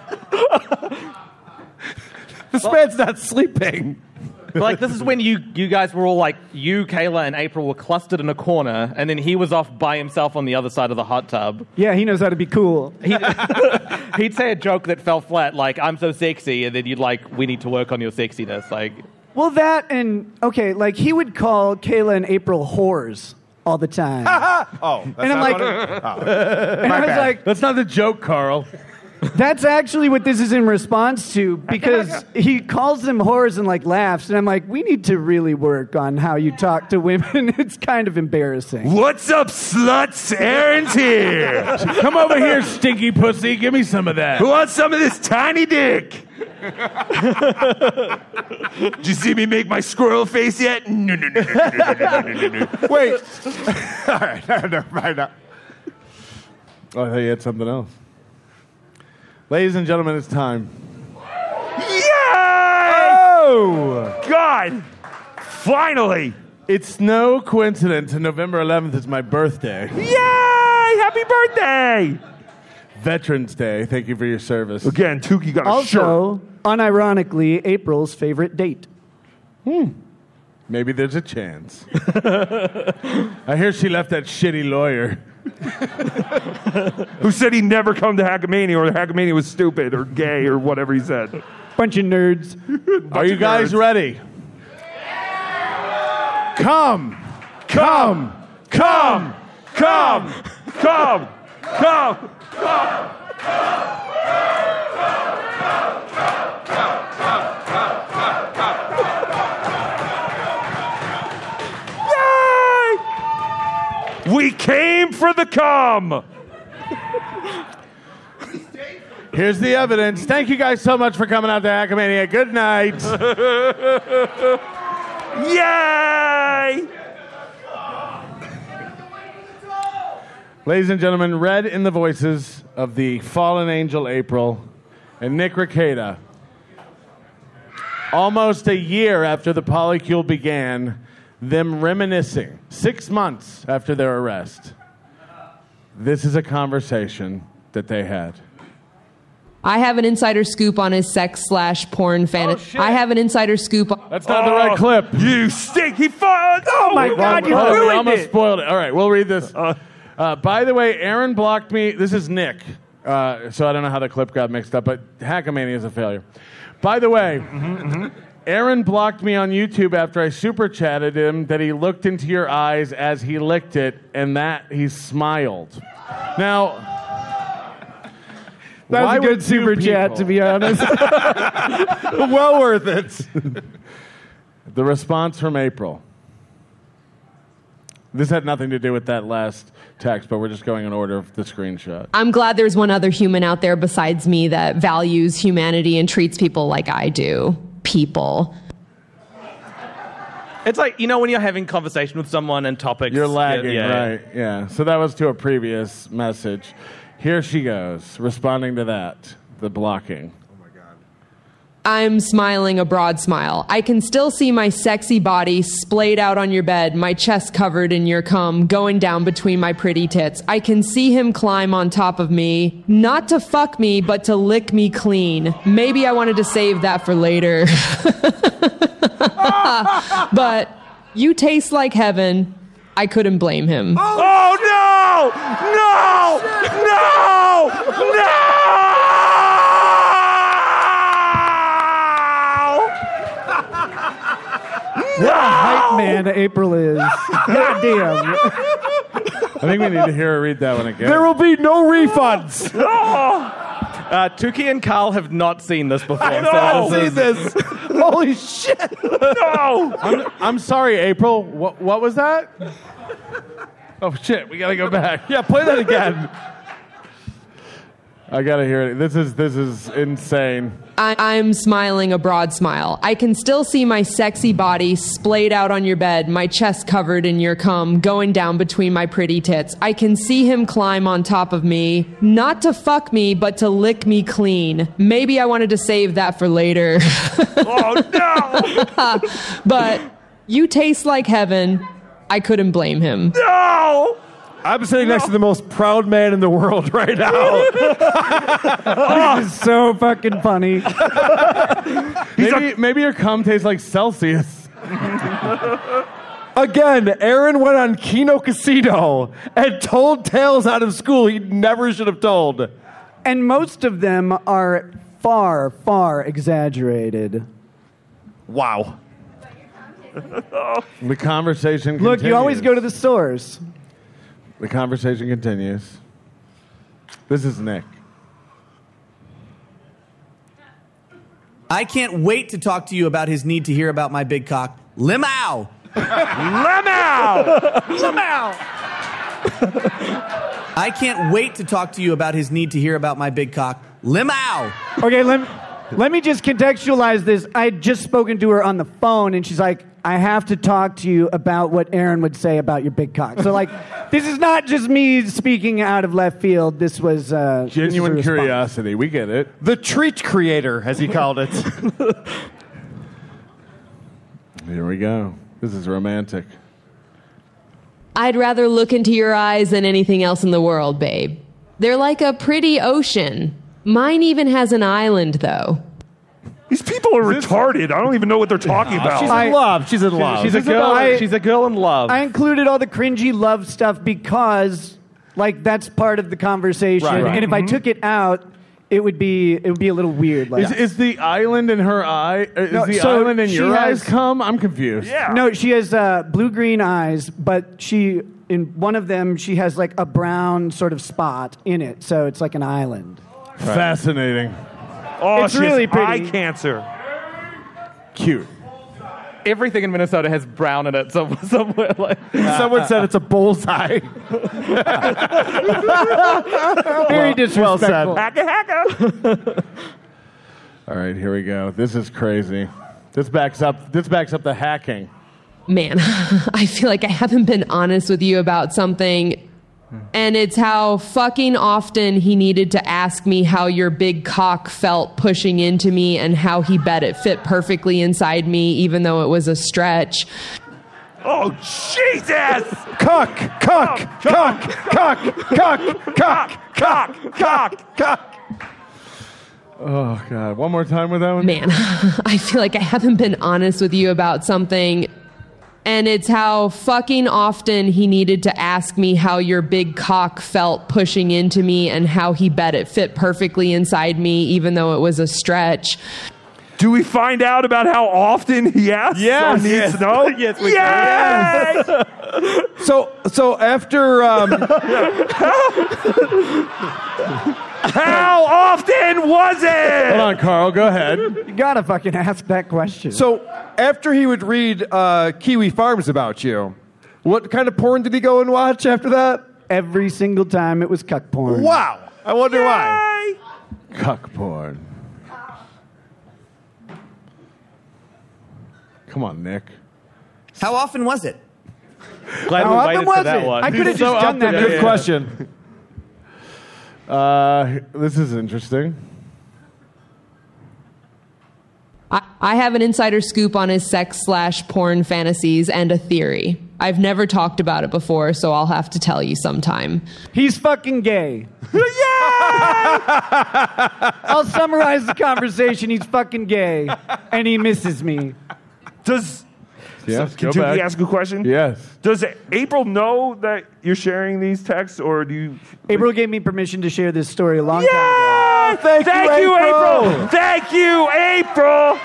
This man's not sleeping. Like, this is when you, you guys were all like, you, Kayla, and April were clustered in a corner, and then he was off by himself on the other side of the hot tub. Yeah, he knows how to be cool. He'd, he'd say a joke that fell flat, like, I'm so sexy, and then you'd like, we need to work on your sexiness. Like, Well, that and, okay, like, he would call Kayla and April whores all the time. Oh, that's And I'm not like- funny? Oh. And I was bad. like, that's not the joke, Carl. that's actually what this is in response to, because he calls them whores and like laughs, and I'm like, we need to really work on how you talk to women. It's kind of embarrassing. What's up, sluts? Aaron's here. Come over here, stinky pussy. Give me some of that. Who wants some of this tiny dick? Did you see me make my squirrel face yet? No, no, no, no, no, no, no, no, no, no. Wait. All right. Never mind. Oh, I thought you had something else. Ladies and gentlemen, it's time. Yay! Oh! God! Finally! It's no coincidence. November eleventh is my birthday. Yay! Happy birthday! Veterans Day. Thank you for your service. Again, Tukey got a shirt. Also, unironically, April's favorite date. Maybe there's a chance. I hear she left that shitty lawyer. Who said he'd never come to Hackamania or Hackamania was stupid or gay or whatever he said. Bunch of nerds. Are you guys ready? Come! Come! Come! Come! Come! Come! Yay! We came for the cum! Here's the evidence. Thank you guys so much for coming out to Hackamania. Good night. Yay! Ladies and gentlemen, read in the voices of the fallen angel April and Nick Rekieta. Almost a year after the polycule began, them reminiscing, six months after their arrest. This is a conversation that they had. I have an insider scoop on his sex slash porn fantasy. Oh, I have an insider scoop. On- That's not the right clip. You stink! He fought! Oh my God, you Oh, we ruined almost it. spoiled it. All right, we'll read this. Uh, by the way, Aaron blocked me. This is Nick. Uh, so I don't know how the clip got mixed up, but Hackamania is a failure. By the way, Aaron blocked me on YouTube after I super chatted him that he looked into your eyes as he licked it and that he smiled. Now, That was why a good would two super chat, people- to be honest. Well worth it. The response from April. This had nothing to do with that last text, but we're just going in order of the screenshot. I'm glad there's one other human out there besides me that values humanity and treats people like I do. People. it's like, you know, when you're having conversation with someone and topics. You're lagging, yeah, yeah. right? Yeah. So that was to a previous message. Here she goes, responding to that, the blocking. I'm smiling a broad smile. I can still see my sexy body splayed out on your bed, my chest covered in your cum, going down between my pretty tits. I can see him climb on top of me, not to fuck me, but to lick me clean. Maybe I wanted to save that for later. But you taste like heaven. I couldn't blame him. Oh no! No! No! No! What a hype man April is. Goddamn. I think we need to hear her read that one again. There will be no refunds. Uh, Tukey and Carl have not seen this before. I know. So this is- Jesus. Holy shit. No! I'm, I'm sorry, April. What, what was that? Oh, shit. We got to go back. Yeah, play that again. I gotta hear it. This is this is insane. I- I'm smiling a broad smile. I can still see my sexy body splayed out on your bed, my chest covered in your cum, going down between my pretty tits. I can see him climb on top of me, not to fuck me, but to lick me clean. Maybe I wanted to save that for later. Oh, no! But you taste like heaven. I couldn't blame him. No! I'm sitting next to the most proud man in the world right now. This is so fucking funny. Maybe, maybe your cum tastes like Celsius. Again, Aaron went on Kino Casino and told tales out of school he never should have told. And most of them are far, far exaggerated. Wow. The conversation continues. Look, you always go to the source. The conversation continues. This is Nick. I can't wait to talk to you about his need to hear about my big cock. Limau! Lemau! Limau! I can't wait to talk to you about his need to hear about my big cock. Limau! Okay, let, let me just contextualize this. I had just spoken to her on the phone, and she's like, I have to talk to you about what Aaron would say about your big cock. So, like, this is not just me speaking out of left field. This was uh, Genuine this was a response. curiosity. We get it. The treat creator, as he called it. Here we go. This is romantic. I'd rather look into your eyes than anything else in the world, babe. They're like a pretty ocean. Mine even has an island, though. These people are retarded. I don't even know what they're talking about. She's in love. She's in love. She's a girl. I- she's a girl in love. I included all the cringy love stuff because, like, that's part of the conversation. Right, right. And if I took it out, it would be it would be a little weird. Like, Is, is the island in her eye? Is No, the so island in she your has- eyes cum? I'm confused. Yeah. No, she has uh, blue-green eyes, but she in one of them she has like a brown sort of spot in it, so it's like an island. Fascinating. Oh, It's she really has pretty. eye cancer. Cute. Everything in Minnesota has brown in it some, somewhere. Like, Someone said it's a bullseye. Very disrespectful. Hacka, hacka. All right, here we go. This is crazy. This backs up. This backs up the hacking. Man, I feel like I haven't been honest with you about something. And it's how fucking often he needed to ask me how your big cock felt pushing into me and how he bet it fit perfectly inside me, even though it was a stretch. Oh, Jesus! Cock, cock, cock, cock, cock, cock, Cock, cock, cock. Oh, God. One more time with that one. Man, I feel like I haven't been honest with you about something. And it's how fucking often he needed to ask me how your big cock felt pushing into me and how he bet it fit perfectly inside me, even though it was a stretch. Do we find out about how often he asks? Yes. Or needs Yes. to know? Yes, we Yay! So, so after um, How often was it? Hold on, Carl. Go ahead. You gotta fucking ask that question. so after he would read uh, Kiwi Farms about you, what kind of porn did he go and watch after that? every single time it was cuck porn. Wow. I wonder why. Cuck porn. Come on, Nick. How often was it? glad How we often waited was for that it? one. I could have He's so just done up that. to Good date. question. Uh, this is interesting. I, I have an insider scoop on his sex slash porn fantasies and a theory. I've never talked about it before, so I'll have to tell you sometime. He's fucking gay. I'll summarize the conversation. He's fucking gay, and he misses me. Does Yes, Can go you back. ask a question? Yes. Does April know that you're sharing these texts, or do you? April gave me permission to share this story a long time ago. Yeah! Thank you, Thank you, April. April. Thank you, April.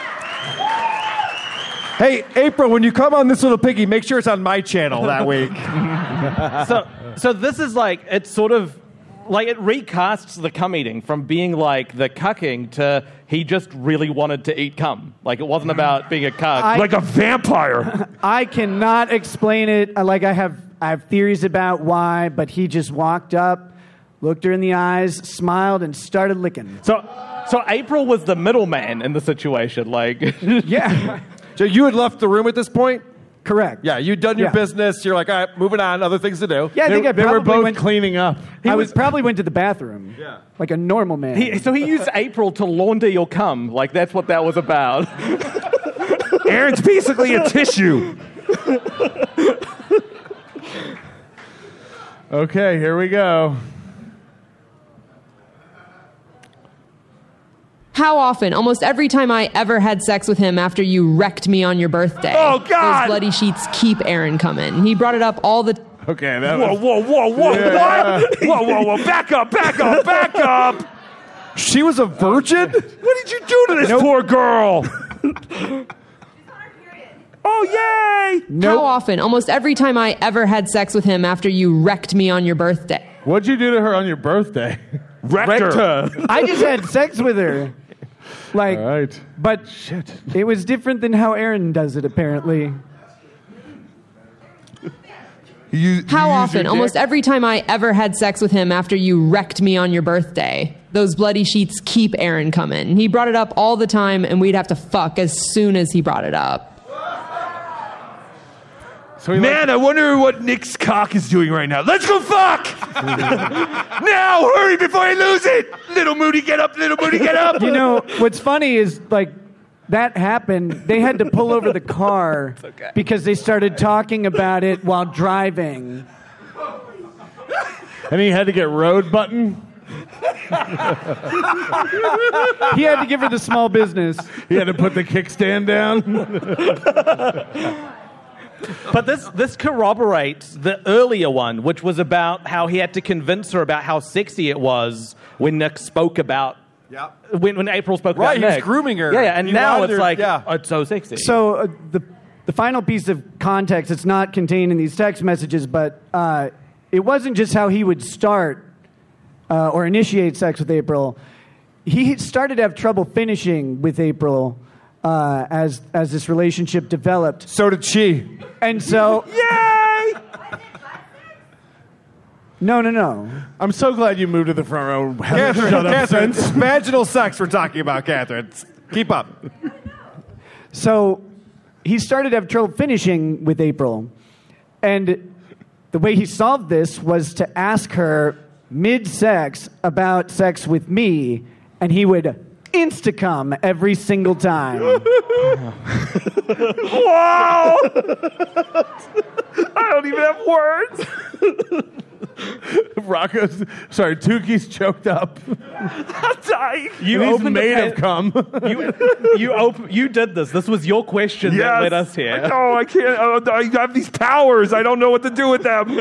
Hey, April, when you come on This Little Piggy, make sure it's on my channel that week. so, so this is like, it's sort of like it recasts the cum eating from being like the cucking to he just really wanted to eat cum. Like it wasn't about being a cuck. I- Like a vampire. I cannot explain it. I- Like I have, I have theories about why, but he just walked up, looked her in the eyes, smiled, and started licking. So, so April was the middleman in the situation. Like, Yeah, So you had left the room at this point? correct. Yeah, you'd done your Yeah. business. You're like, all right, moving on, other things to do. Yeah, I They, think I they probably were both went. cleaning up. I was probably went to the bathroom. Yeah. Like a normal man. he, so he used April to launder your cum. Like, that's what that was about. Aaron's basically a tissue. Okay, here we go. How often? Almost every time I ever had sex with him after you wrecked me on your birthday. Oh, God! Those bloody sheets keep Aaron coming. He brought it up all the Okay, that Whoa, was... whoa, whoa, whoa, Yeah. what? Whoa, whoa, whoa, back up, back up, back up! She was a virgin? What did you do to this poor girl? Oh, yay! How often? Almost every time I ever had sex with him after you wrecked me on your birthday. What'd you do to her on your birthday? Rector. I just had sex with her. Like, All right. but Shit. it was different than how Aaron does it, apparently. You, How you use often? your Almost dick? every time I ever had sex with him after you wrecked me on your birthday. Those bloody sheets keep Aaron coming. He brought it up all the time, and we'd have to fuck as soon as he brought it up. So he Man, I wonder what Nick's cock is doing right now. Let's go fuck! Now, hurry before I lose it! Little Moody, get up, little Moody, get up! You know, what's funny is, like, that happened. They had to pull over the car because they started talking about it while driving. and he had to get road button. He had to give her the small business. He had to put the kickstand down. But this this corroborates the earlier one, which was about how he had to convince her about how sexy it was when Nick spoke about. Yeah. When, when April spoke Right, about he was Nick. grooming her. Yeah, yeah, and You now wanted it's her- like, yeah. oh, it's so sexy. So uh, the the final piece of context, it's not contained in these text messages, but uh, it wasn't just how he would start uh, or initiate sex with April. He started to have trouble finishing with April uh, as as this relationship developed. So did she. And so, Yay! no, no, no. I'm so glad you moved to the front row. Catherine, Shut up, Catherine, sense. vaginal sex we're talking about, Catherine. Keep up. So he started to have trouble finishing with April. And the way he solved this was to ask her mid-sex about sex with me, and he would insta-cum every single time. Wow! I don't even have words. Rocco's, sorry, Tukey's choked up. I'm dying. you And he's opened the made pa- of cum. you you op- you did this. This was your question Yes. that led us here. No, I can't. Uh, I have these powers. I don't know what to do with them.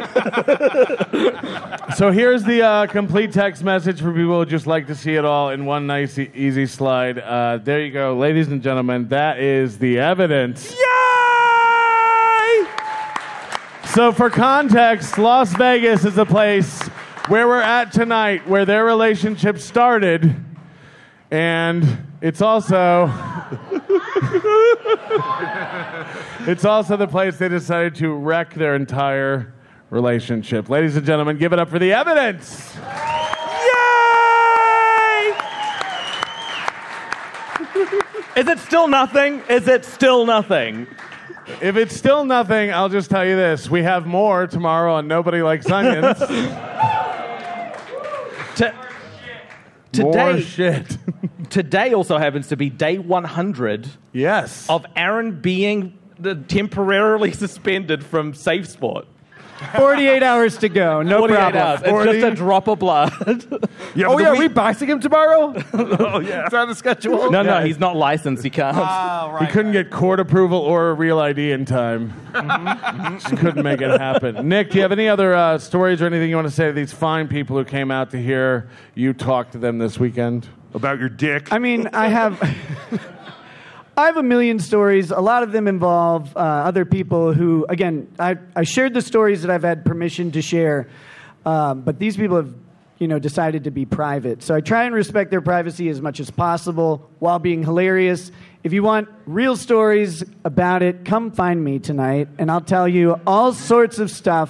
So here's the uh, complete text message for people who just like to see it all in one nice, e- easy slide. Uh, there you go, ladies and gentlemen. That is the evidence. Yay! So for context, Las Vegas is a place where we're at tonight, where their relationship started, and it's also it's also the place they decided to wreck their entire relationship. Ladies and gentlemen, give it up for the evidence. Yay! Is it still nothing? Is it still nothing? If it's still nothing, I'll just tell you this. We have more tomorrow on Nobody Likes Onions. To, More today, shit. today also happens to be day one hundred Yes. of Aaron being the temporarily suspended from Safe Sport. forty-eight hours to go. No forty-eight problem. hours. It's just a drop of blood. Yeah, Oh, but yeah, the are we week- boxing him tomorrow? Oh, yeah. It's on the schedule? no, no, he's not licensed. He can't. Oh, He right. couldn't get court approval or a real I D in time. Just couldn't make it happen. Nick, do you have any other uh, stories or anything you want to say to these fine people who came out to hear you talk to them this weekend? About your dick. I mean, I have, I have a million stories. A lot of them involve uh, other people who, again, I, I shared the stories that I've had permission to share, um, but these people have, you know, decided to be private. So I try and respect their privacy as much as possible while being hilarious. If you want real stories about it, come find me tonight, and I'll tell you all sorts of stuff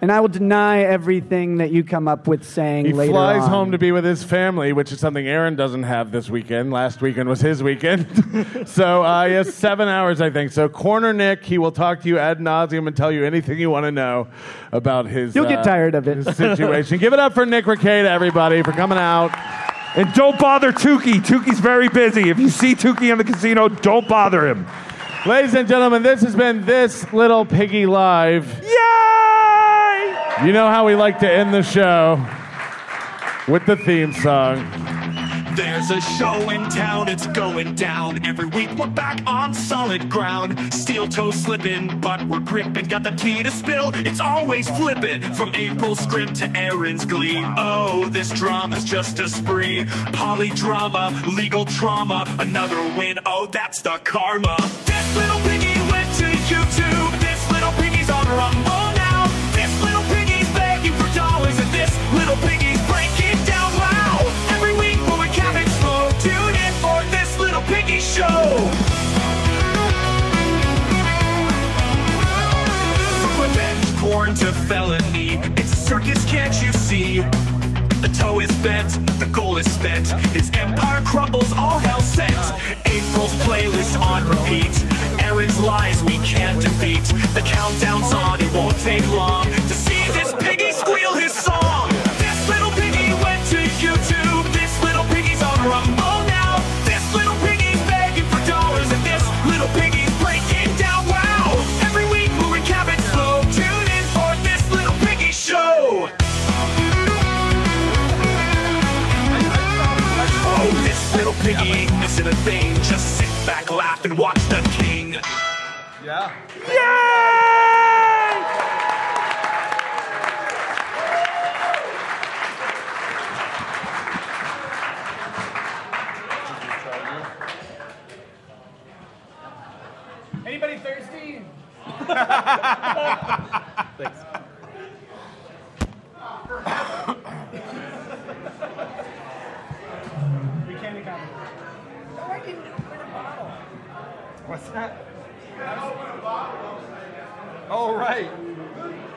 and I will deny everything that you come up with saying He later flies on. home to be with his family, which is something Aaron doesn't have this weekend. Last weekend was his weekend. so uh, he has seven hours, I think. So corner Nick. He will talk to you ad nauseum and tell you anything you want to know about his, You'll get uh, tired of it. his situation. Give it up for Nick Rekieta, everybody, for coming out. And don't bother Tukey. Tukey's very busy. If you see Tukey in the casino, don't bother him. Ladies and gentlemen, this has been This Little Piggy Live. Yay! You know how we like to end the show with the theme song. There's a show in town, it's going down. Every week we're back on solid ground. Steel toe slipping, but we're gripping. Got the tea to spill, it's always flipping. From April's script to Aaron's glee. Oh, this drama's just a spree. Polydrama, legal trauma. Another win, oh, that's the karma. This little piggy went to YouTube. This little piggy's on Rumble now. This little piggy's begging for dollars. And this little piggy's breaking down wow. Every week when we cabbage flow, tune in for This Little Piggy Show. From revenge porn to felony, it's a circus, can't you see? The toe is bent, the goal is spent. His empire crumbles, all hell sent. April's playlist on repeat. Aaron's lies we can't defeat. The countdown's on, it won't take long to see this piggy squeal his song. This little piggy went to YouTube. This little piggy's on Rumble now. This little piggy's begging for dollars. And this little piggy's breaking down wow. Every week moving cabbage flow. Tune in for This Little Piggy Show. Oh, this little piggy isn't a thing. Just sit back, laugh, and watch the king. Yeah. Yay! Anybody thirsty? Thanks. We can't even. Oh, I didn't open a bottle. What's that? Oh, right.